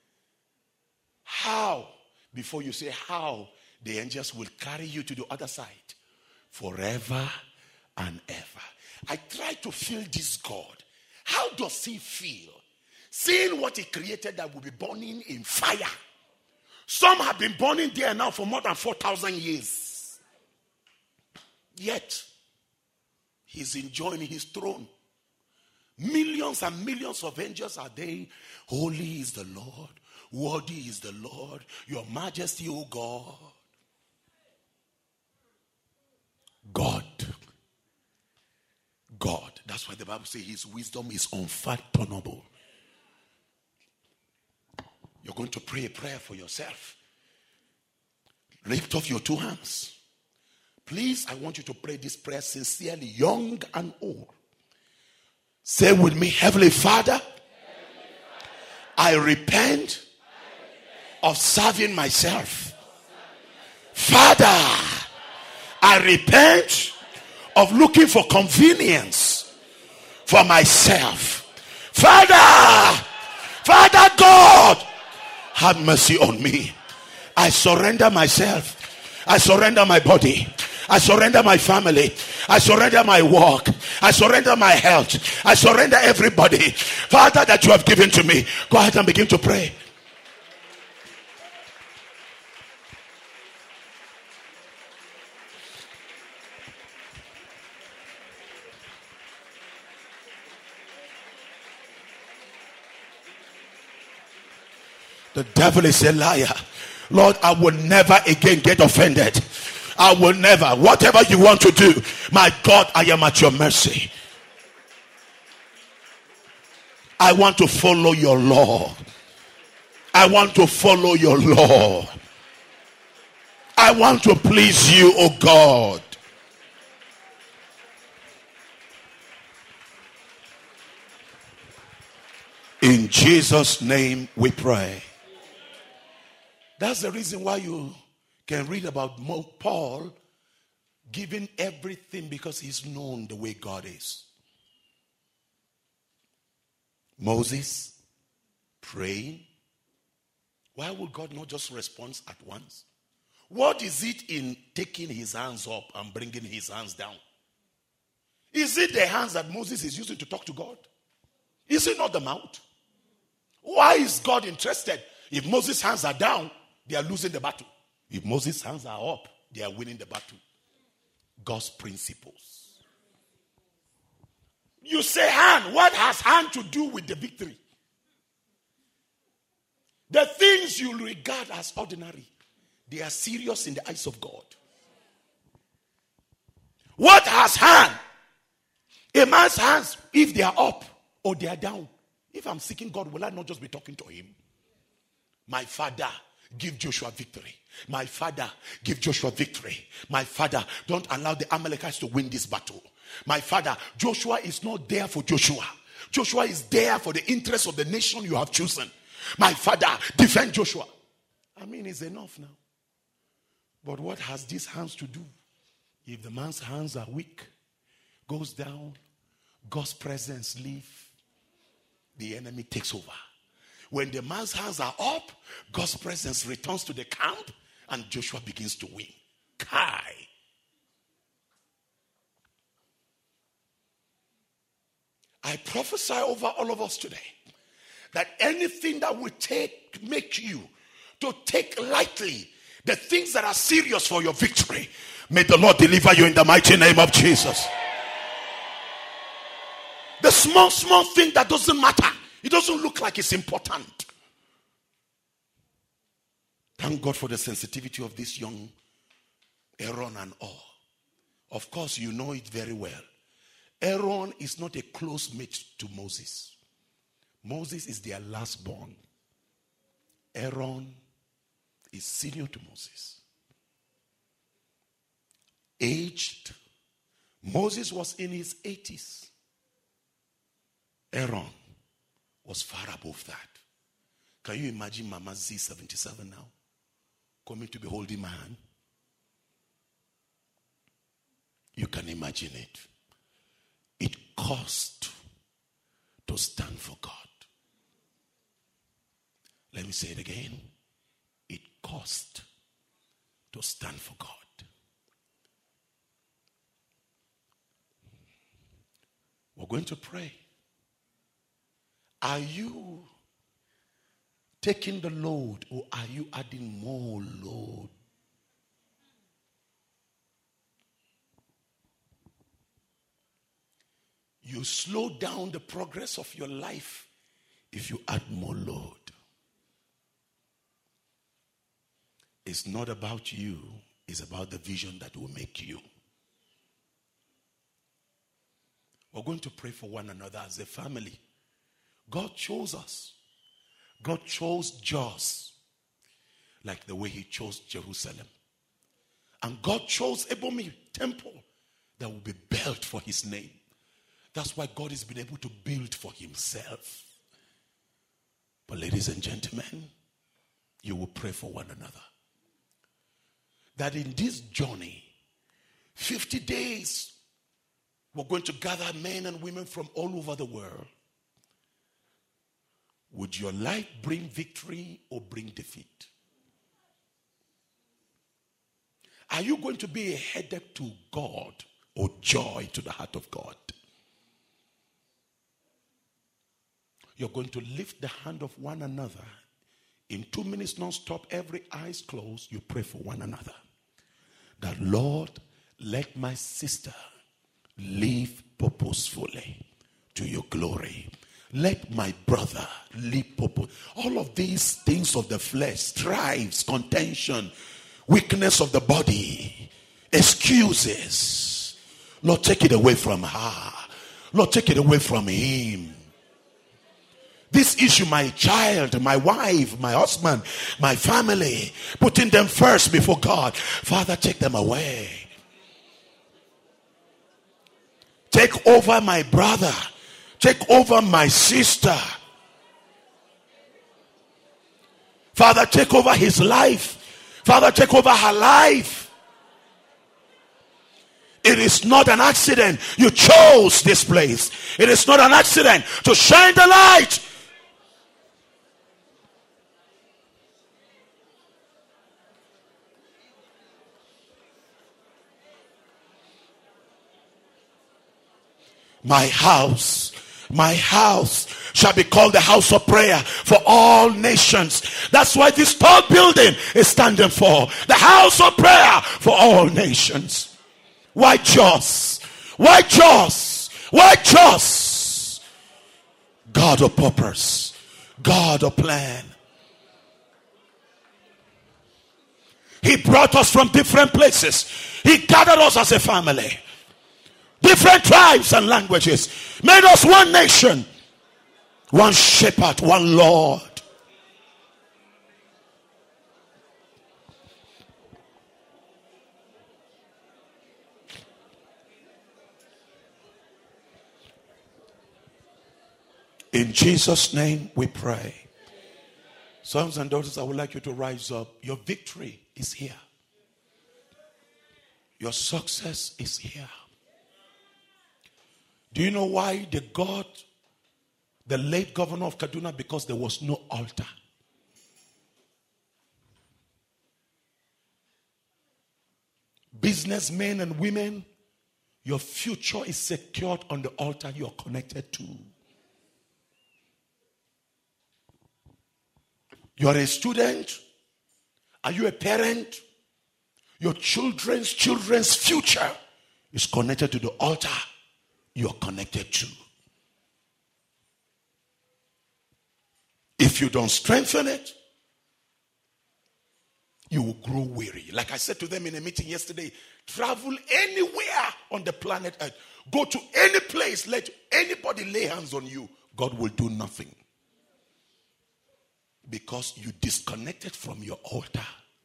How? Before you say how, the angels will carry you to the other side. Forever and ever. I try to feel this God. How does he feel? Seeing what he created that will be burning in fire. Some have been burning there now for more than four thousand years. Yet, he's enjoying his throne. Millions and millions of angels are there. Holy is the Lord. Worthy is the Lord. Your majesty, O God. God. God. That's why the Bible says his wisdom is unfathomable. You're going to pray a prayer for yourself. Lift up your two hands. Please, I want you to pray this prayer sincerely, young and old. Say with me, Heavenly Father, Heavenly Father I, repent I repent of serving myself. Father, I repent of looking for convenience for myself. Father, Father God, have mercy on me. I surrender myself. I surrender my body. I surrender my family. I surrender my work. I surrender my health. I surrender everybody, Father, that you have given to me. Go ahead and begin to pray. The devil is a liar. Lord, I will never again get offended. I will never. Whatever you want to do, my God, I am at your mercy. I want to follow your law. I want to follow your law. I want to please you, oh God. In Jesus' name we pray. That's the reason why you can read about Paul giving everything, because he's known the way God is. Moses praying. Why would God not just respond at once? What is it in taking his hands up and bringing his hands down? Is it the hands that Moses is using to talk to God? Is it not the mouth? Why is God interested? If Moses' hands are down, they are losing the battle. If Moses' hands are up, they are winning the battle. God's principles. You say hand. What has hand to do with the victory? The things you regard as ordinary, they are serious in the eyes of God. What has hand? A man's hands, if they are up or they are down. If I'm seeking God, will I not just be talking to him? My Father, give Joshua victory. My Father, give Joshua victory. My Father, don't allow the Amalekites to win this battle. My Father, Joshua is not there for Joshua. Joshua is there for the interest of the nation you have chosen. My Father, defend Joshua. I mean, it's enough now. But what has these hands to do? If the man's hands are weak, goes down, God's presence leaves, the enemy takes over. When the man's hands are up, God's presence returns to the camp and Joshua begins to win. Kai. I prophesy over all of us today that anything that will take, make you to take lightly the things that are serious for your victory, may the Lord deliver you in the mighty name of Jesus. The small, small thing that doesn't matter. It doesn't look like it's important. Thank God for the sensitivity of this young Aaron and all. Of course, you know it very well. Aaron is not a close mate to Moses. Moses is their last born. Aaron is senior to Moses. Aged. Moses was in his eighties. Aaron was far above that. Can you imagine Mama Z seventy-seven now? coming to behold him man. You can imagine it. It cost to stand for God. Let me say it again. It cost to stand for God. We're going to pray. Are you taking the load or are you adding more load? You slow down the progress of your life if you add more load. It's not about you, it's about the vision that will make you. We're going to pray for one another as a family. God chose us. God chose Jos like the way he chose Jerusalem. And God chose Ebomi temple that will be built for his name. That's why God has been able to build for himself. But ladies and gentlemen, you will pray for one another. That in this journey, fifty days, we're going to gather men and women from all over the world. Would your life bring victory or bring defeat? Are you going to be a headache to God or joy to the heart of God? You're going to lift the hand of one another. In two minutes non-stop, every eyes closed, you pray for one another. That Lord, let my sister live purposefully to your glory. Let my brother live purpose. All of these things of the flesh, strives, contention, weakness of the body, excuses. Lord, take it away from her. Lord, take it away from him. This issue, my child, my wife, my husband, my family, putting them first before God. Father, take them away. Take over my brother. Take over my sister. Father, take over his life. Father, take over her life. It is not an accident. You chose this place. It is not an accident to shine the light. My house, my house shall be called the house of prayer for all nations. That's why this tall building is standing for. The house of prayer for all nations. Why Jos? Why Jos? Why Jos? God of purpose. God of plan. He brought us from different places. He gathered us as a family. Different tribes and languages. Made us one nation. One shepherd, one Lord. In Jesus' name we pray. Sons and daughters, I would like you to rise up. Your victory is here. Your success is here. Do you know why they got the late governor of Kaduna? Because there was no altar. Businessmen and women, your future is secured on the altar you are connected to. You are a student. Are you a parent? Your children's children's future is connected to the altar you are connected to. If you don't strengthen it, you will grow weary. Like I said to them in a meeting yesterday, travel anywhere on the planet Earth. Go to any place, let anybody lay hands on you. God will do nothing. Because you disconnected from your altar.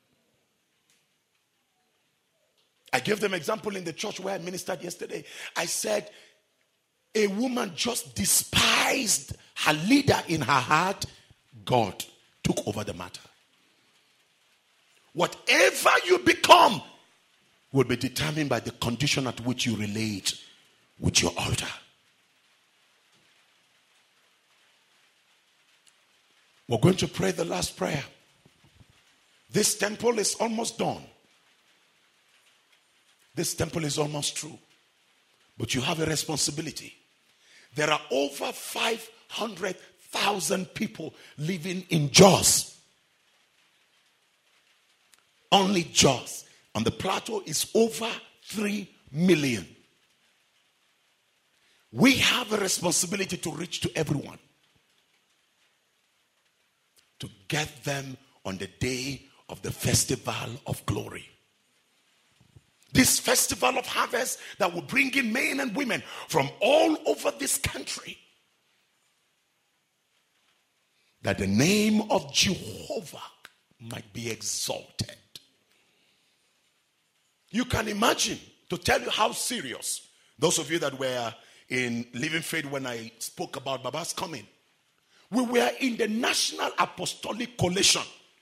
I gave them an example in the church where I ministered yesterday. I said, a woman just despised her leader in her heart. God took over the matter. Whatever you become will be determined by the condition at which you relate with your altar. We're going to pray the last prayer. This temple is almost done. This temple is almost true. But you have a responsibility. There are over five hundred thousand people living in Jos. Only Jos. On the plateau is over three million. We have a responsibility to reach to everyone. To get them on the day of the festival of glory. This festival of harvest that will bring in men and women from all over this country. That the name of Jehovah might be exalted. You can imagine, to tell you how serious, those of you that were in Living Faith when I spoke about Baba's coming, we were in the National Apostolic Coalition.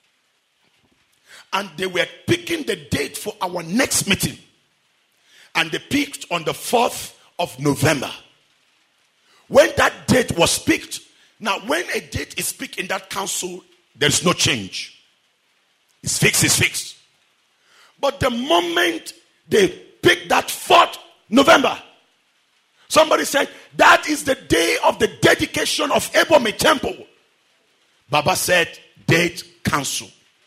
And they were picking the date for our next meeting. And they picked on the fourth of November. When that date was picked, now when a date is picked in that council, there's no change. It's fixed, it's fixed. But the moment they picked that fourth November, somebody said, that is the day of the dedication of Ebome Temple. Baba said, date cancel.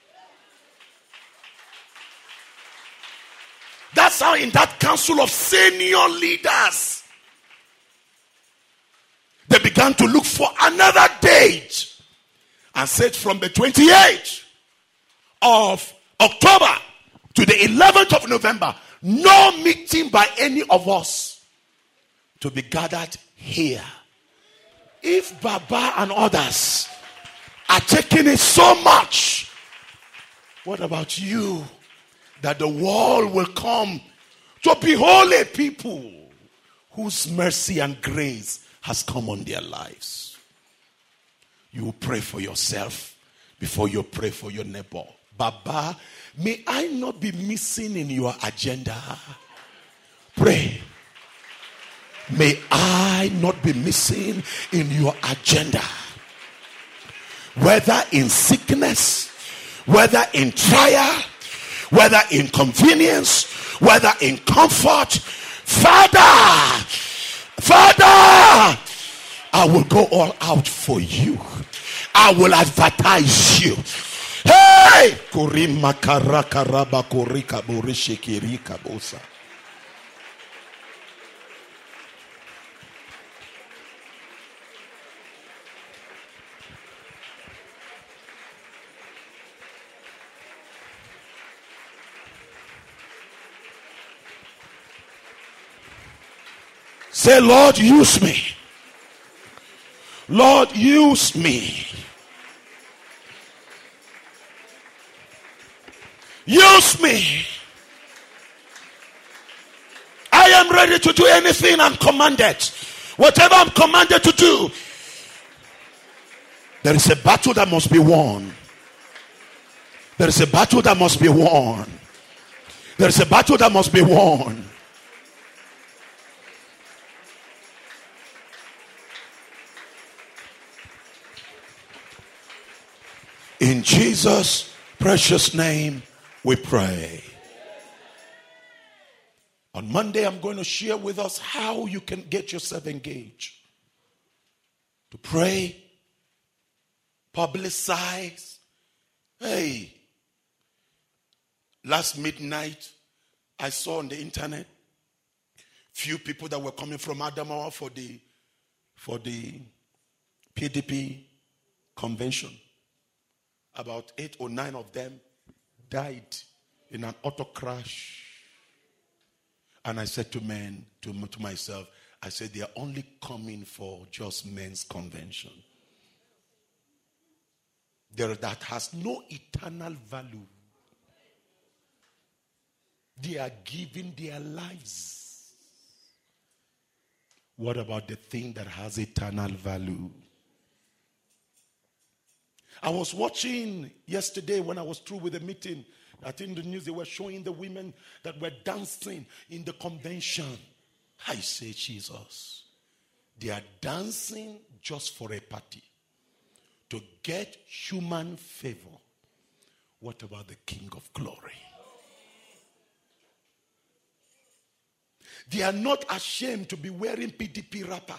That's how in that council of senior leaders, they began to look for another date. And said from the twenty-eighth of October to the eleventh of November, no meeting by any of us to be gathered here. If Baba and others are taking it so much, what about you? That the world will come to behold a people whose mercy and grace has come on their lives. You pray for yourself before you pray for your neighbor. Baba, may I not be missing in your agenda. Pray. May I not be missing in your agenda. Whether in sickness, whether in trial, whether in convenience, whether in comfort. Father, Father, I will go all out for you. I will advertise you. Hey! Kurima karaka raba kurika borishikirika bosa. Say, Lord, use me. Lord, use me. Use me. I am ready to do anything I'm commanded. Whatever I'm commanded to do. There is a battle that must be won. There is a battle that must be won. There is a battle that must be won. In Jesus' precious name, we pray. On Monday, I'm going to share with us how you can get yourself engaged. To pray, publicize. Hey, last midnight, I saw on the internet few people that were coming from Adamawa for the, for the P D P convention. About eight or nine of them died in an auto crash. And I said to men, to, to myself, I said, they are only coming for just men's convention. There, that has no eternal value. They are giving their lives. What about the thing that has eternal value? I was watching yesterday when I was through with the meeting, I think in the news they were showing the women that were dancing in the convention. I say, Jesus, they are dancing just for a party to get human favor. What about the King of Glory? They are not ashamed to be wearing P D P wrapper.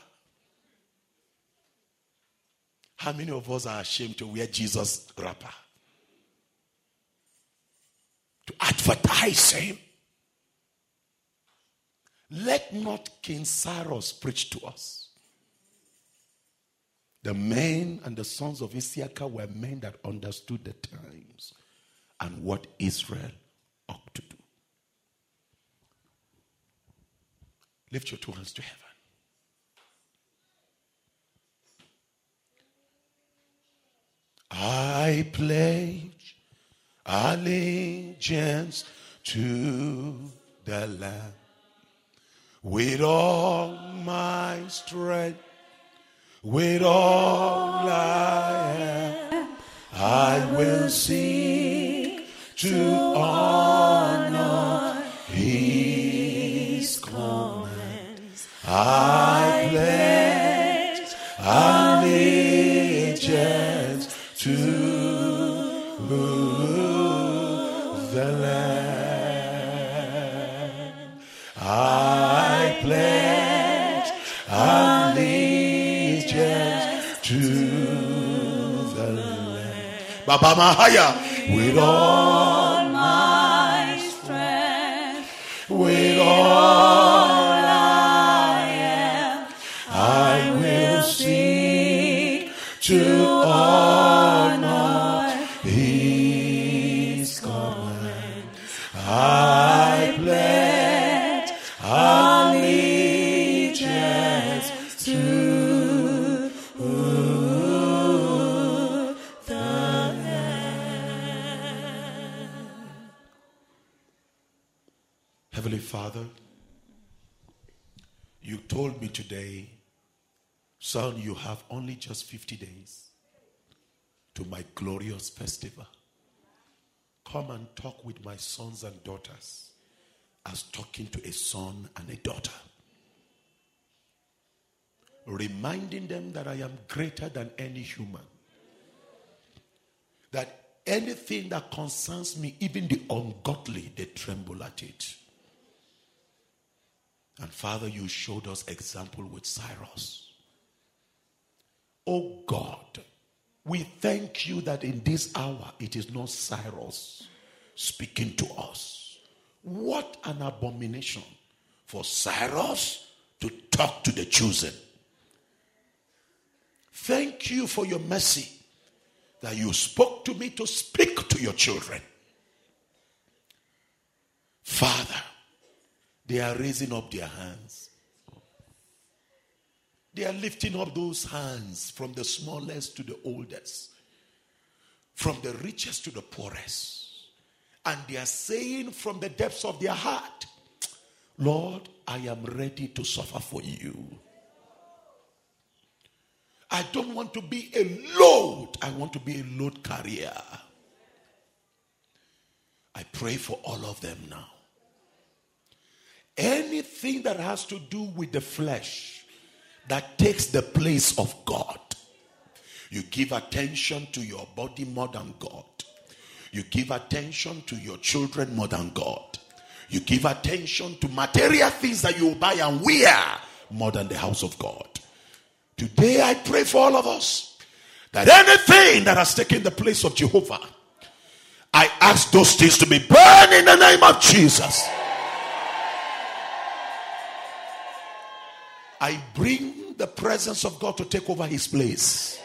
How many of us are ashamed to wear Jesus wrapper? To advertise him. Let not King Cyrus preach to us. The men and the sons of Issachar were men that understood the times and what Israel ought to do. Lift your two hands to heaven. I pledge allegiance to the Lamb with all my strength, with all I am. I will seek to honor His commands. I pledge allegiance to the Lamb. I pledge allegiance to the Lamb. Baba Mahaya, with all my strength, with all I am, I will seek to honor His command. I pledge allegiance to the Lamb. Heavenly Father, you told me today, son, you have only just fifty days to my glorious festival. Come and talk with my sons and daughters as talking to a son and a daughter. Reminding them that I am greater than any human. That anything that concerns me, even the ungodly, they tremble at it. And Father, you showed us example with Cyrus. Oh God, we thank you that in this hour it is not Cyrus speaking to us. What an abomination for Cyrus to talk to the chosen. Thank you for your mercy that you spoke to me to speak to your children. Father, they are raising up their hands. They are lifting up those hands from the smallest to the oldest, from the richest to the poorest. And they are saying from the depths of their heart, Lord, I am ready to suffer for you. I don't want to be a load. I want to be a load carrier. I pray for all of them now. Anything that has to do with the flesh that takes the place of God. You give attention to your body more than God. You give attention to your children more than God. You give attention to material things that you buy and wear more than the house of God. Today I pray for all of us that anything that has taken the place of Jehovah, I ask those things to be burned in the name of Jesus. I bring the presence of God to take over his place.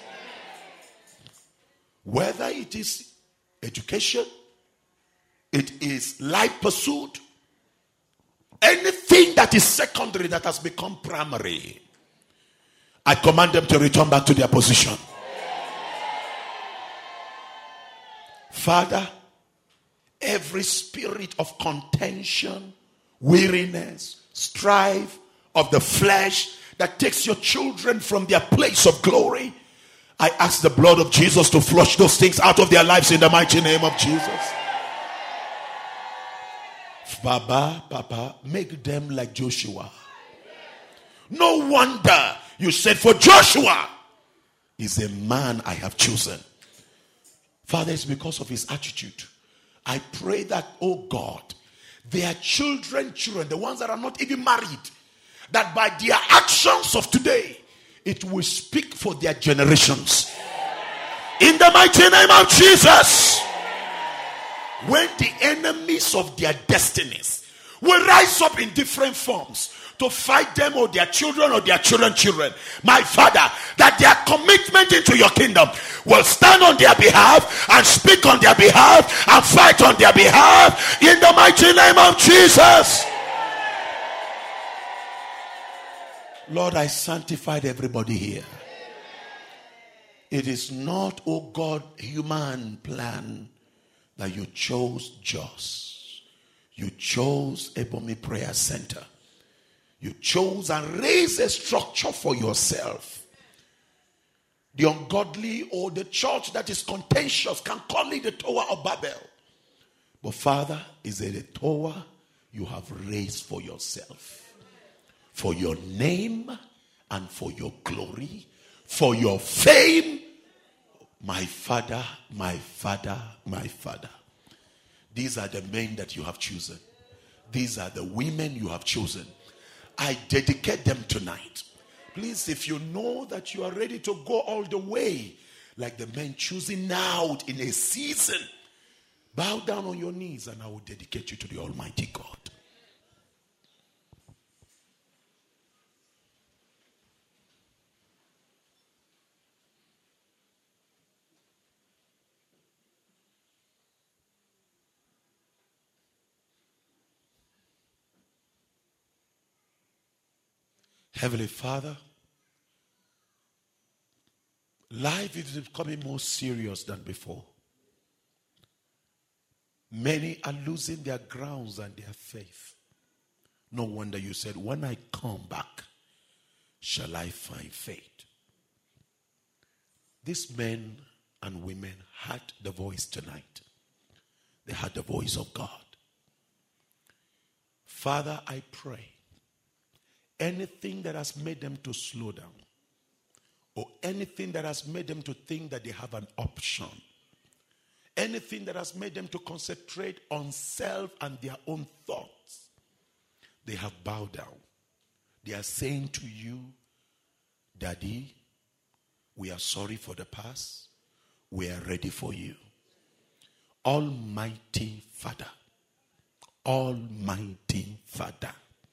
Whether it is education, it is life pursuit, anything that is secondary that has become primary, I command them to return back to their position. Father, every spirit of contention, weariness, strife of the flesh that takes your children from their place of glory, I ask the blood of Jesus to flush those things out of their lives in the mighty name of Jesus. Baba, Papa, make them like Joshua. No wonder you said, for Joshua is a man I have chosen. Father, it's because of his attitude. I pray that, oh God, their children, children, the ones that are not even married, that by their actions of today, it will speak for their generations. In the mighty name of Jesus. When the enemies of their destinies will rise up in different forms to fight them or their children or their children's children, my Father, that their commitment into your kingdom will stand on their behalf and speak on their behalf and fight on their behalf in the mighty name of Jesus. Lord, I sanctified everybody here. It is not, oh God, human plan that you chose Jos. You chose Ebomi Prayer Center. You chose and raised a structure for yourself. The ungodly or the church that is contentious can call it the Tower of Babel. But Father, is it a tower you have raised for yourself? For your name and for your glory, for your fame. My Father, my Father, my Father. These are the men that you have chosen. These are the women you have chosen. I dedicate them tonight. Please, if you know that you are ready to go all the way, like the men choosing out in a season, bow down on your knees and I will dedicate you to the Almighty God. Heavenly Father, life is becoming more serious than before. Many are losing their grounds and their faith. No wonder you said, when I come back, shall I find faith? These men and women had the voice tonight. They had the voice of God. Father, I pray, anything that has made them to slow down, or anything that has made them to think that they have an option, anything that has made them to concentrate on self and their own thoughts, they have bowed down. They are saying to you, Daddy, we are sorry for the past. We are ready for you. Almighty Father, Almighty Father,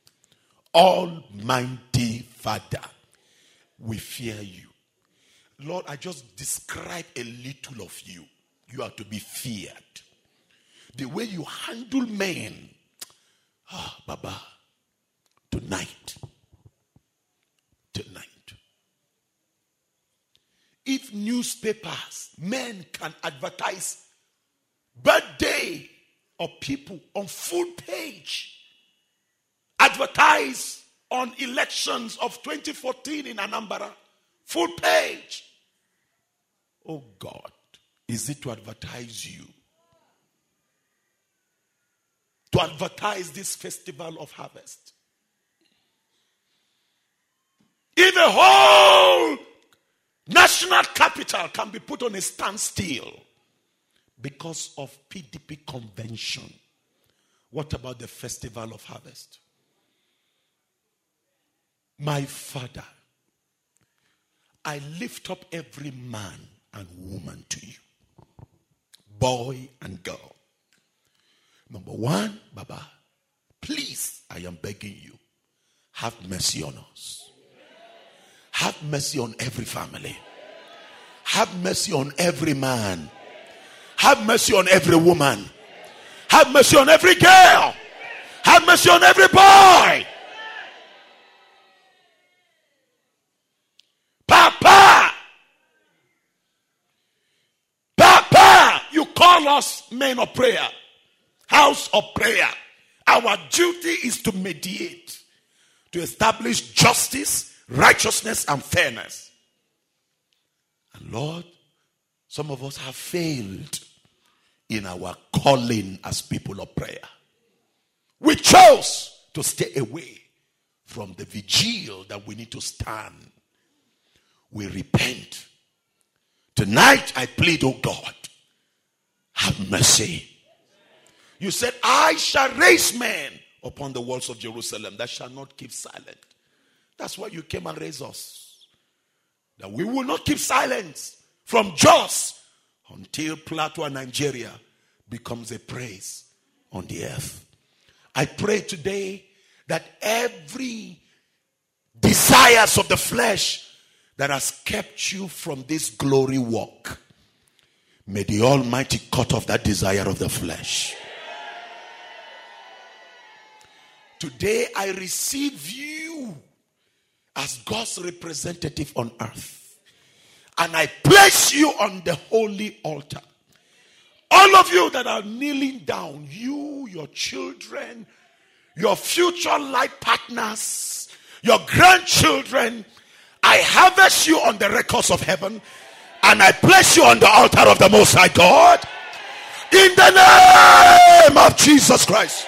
Almighty Father, we fear you. Lord, I just describe a little of you. You are to be feared. The way you handle men. Ah, Baba, tonight, tonight. If newspapers, men can advertise birthday of people on full page, advertise on elections of twenty fourteen in Anambra, full page. Oh God, is it to advertise you? To advertise this festival of harvest? If a whole national capital can be put on a standstill because of P D P convention, what about the festival of harvest? My Father, I lift up every man and woman to you, boy and girl. Number one, Baba, please, I am begging you, have mercy on us. Have mercy on every family. Have mercy on every man. Have mercy on every woman. Have mercy on every girl. Have mercy on every boy. Papa, Papa, you call us men of prayer, house of prayer. Our duty is to mediate, to establish justice, righteousness, and fairness. And Lord, some of us have failed in our calling as people of prayer. We chose to stay away from the vigil that we need to stand. We repent. Tonight I plead, oh God, have mercy. You said, I shall raise men upon the walls of Jerusalem that shall not keep silent. That's why you came and raised us. That we will not keep silence from Jos until Plateau and Nigeria becomes a praise on the earth. I pray today that every desires of the flesh that has kept you from this glory walk, may the Almighty cut off that desire of the flesh. Today I receive you as God's representative on earth, and I place you on the holy altar. All of you that are kneeling down, you, your children, your future life partners, your grandchildren, I harvest you on the records of heaven, and I place you on the altar of the Most High God in the name of Jesus Christ.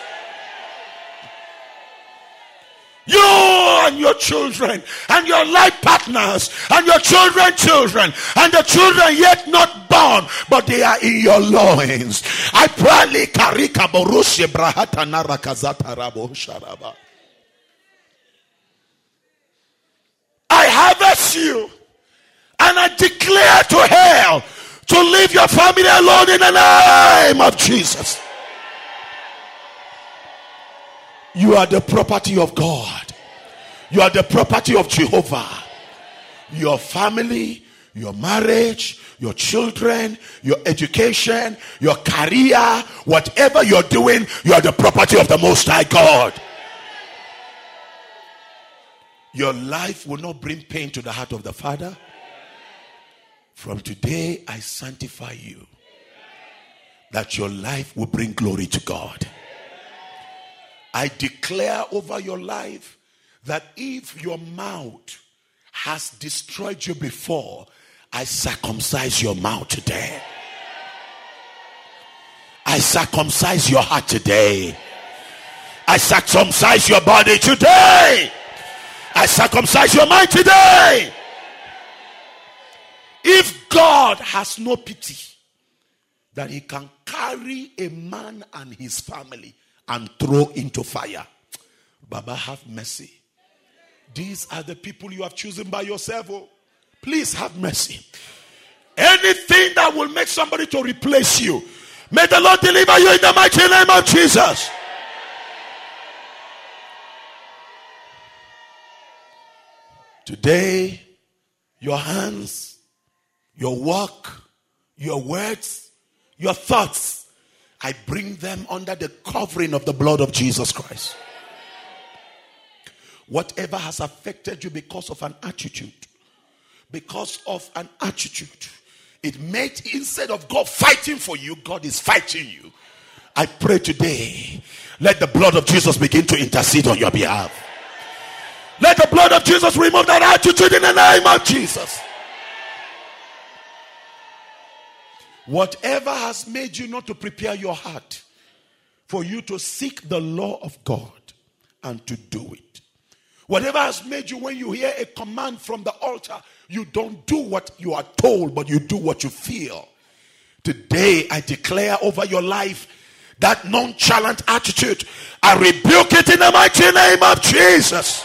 You and your children and your life partners and your children children and the children yet not born, but they are in your loins. I pray karika borushe brahata narakazata rabo sharaba. I harvest you and I declare to hell to leave your family alone in the name of Jesus. You are the property of God. You are the property of Jehovah. Your family, your marriage, your children, your education, your career, whatever you're doing, you are the property of the Most High God. Your life will not bring pain to the heart of the Father. From today, I sanctify you, that your life will bring glory to God. I declare over your life that if your mouth has destroyed you before, I circumcise your mouth today. I circumcise your heart today. I circumcise your body today. I circumcise your mind today. If God has no pity that he can carry a man and his family and throw into fire, Baba, have mercy. These are the people you have chosen by yourself. Oh, please have mercy. Anything that will make somebody to replace you, may the Lord deliver you in the mighty name of Jesus. Today, your hands, your work, your words, your thoughts, I bring them under the covering of the blood of Jesus Christ. Whatever has affected you because of an attitude, because of an attitude, it made, instead of God fighting for you, God is fighting you. I pray today, let the blood of Jesus begin to intercede on your behalf. Let the blood of Jesus remove that attitude in the name of Jesus. Whatever has made you not to prepare your heart for you to seek the law of God and to do it. Whatever has made you, when you hear a command from the altar, you don't do what you are told, but you do what you feel. Today, I declare over your life that nonchalant attitude. I rebuke it in the mighty name of Jesus.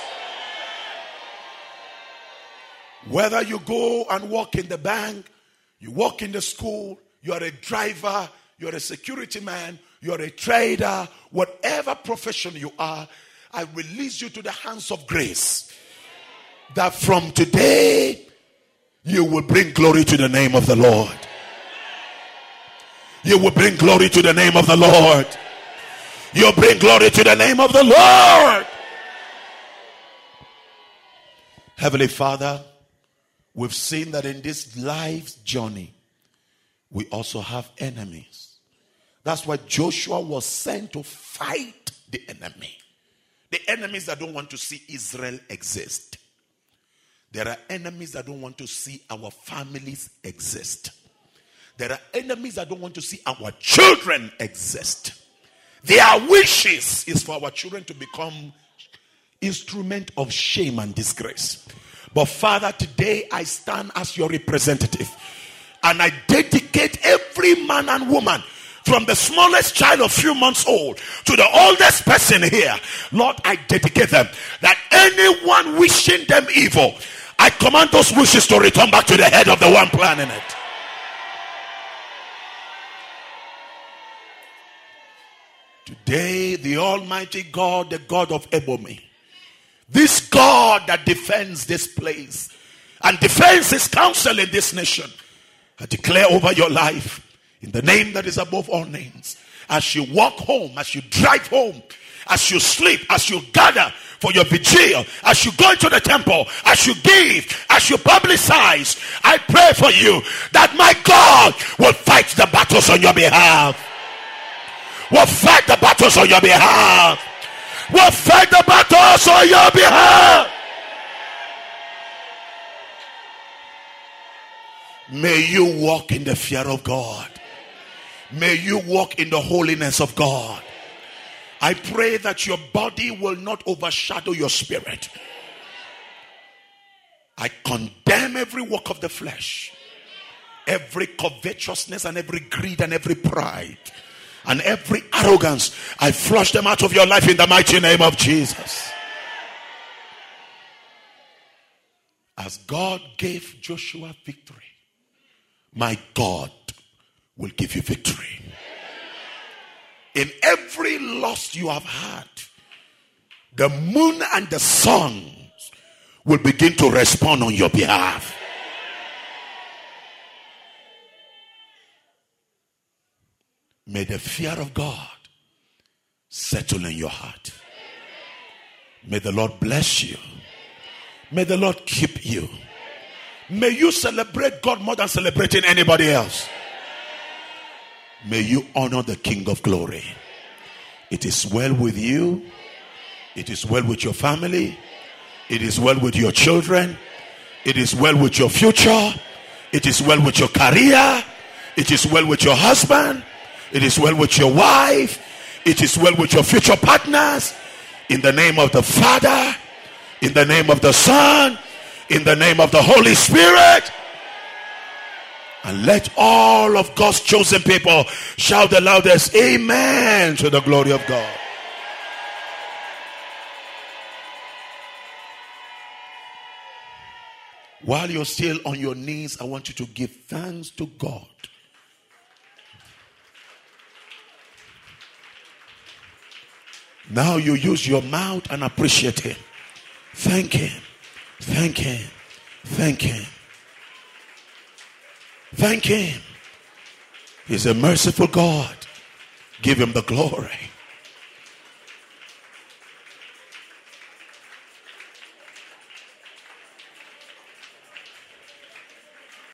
Whether you go and work in the bank, you work in the school, you are a driver, you are a security man, you are a trader, whatever profession you are, I release you to the hands of grace. That from today, you will bring glory to the name of the Lord. You will bring glory to the name of the Lord. You'll bring glory to the name of the Lord. Heavenly Father, we've seen that in this life's journey, we also have enemies. That's why Joshua was sent to fight the enemy. The enemies that don't want to see Israel exist. There are enemies that don't want to see our families exist. There are enemies that don't want to see our children exist. Their wishes is for our children to become instrument of shame and disgrace. But Father, today I stand as your representative, and I dedicate every man and woman, from the smallest child of few months old to the oldest person here. Lord, I dedicate them, that anyone wishing them evil, I command those wishes to return back to the head of the one planning it. Today, the Almighty God, the God of Ebony, this God that defends this place and defends his counsel in this nation, I declare over your life, in the name that is above all names, as you walk home, as you drive home, as you sleep, as you gather for your vigil, as you go into the temple, as you give, as you publicize, I pray for you that my God will fight the battles on your behalf. Will fight the battles on your behalf. Will fight the battles on your behalf. May you walk in the fear of God. May you walk in the holiness of God. I pray that your body will not overshadow your spirit. I condemn every work of the flesh, every covetousness and every greed and every pride and every arrogance. I flush them out of your life in the mighty name of Jesus. As God gave Joshua victory, my God will give you victory. In every loss you have had, the moon and the sun will begin to respond on your behalf. May the fear of God settle in your heart. May the Lord bless you. May the Lord keep you. May you celebrate God more than celebrating anybody else. May you honor the King of Glory. It is well with you. It is well with your family. It is well with your children. It is well with your future. It is well with your career. It is well with your husband. It is well with your wife. It is well with your future partners. In the name of the Father, in the name of the Son, in the name of the Holy Spirit. And let all of God's chosen people shout the loudest amen to the glory of God. While you're still on your knees, I want you to give thanks to God. Now you use your mouth and appreciate him. Thank him. Thank him. Thank him. Thank him. He's a merciful God. Give him the glory.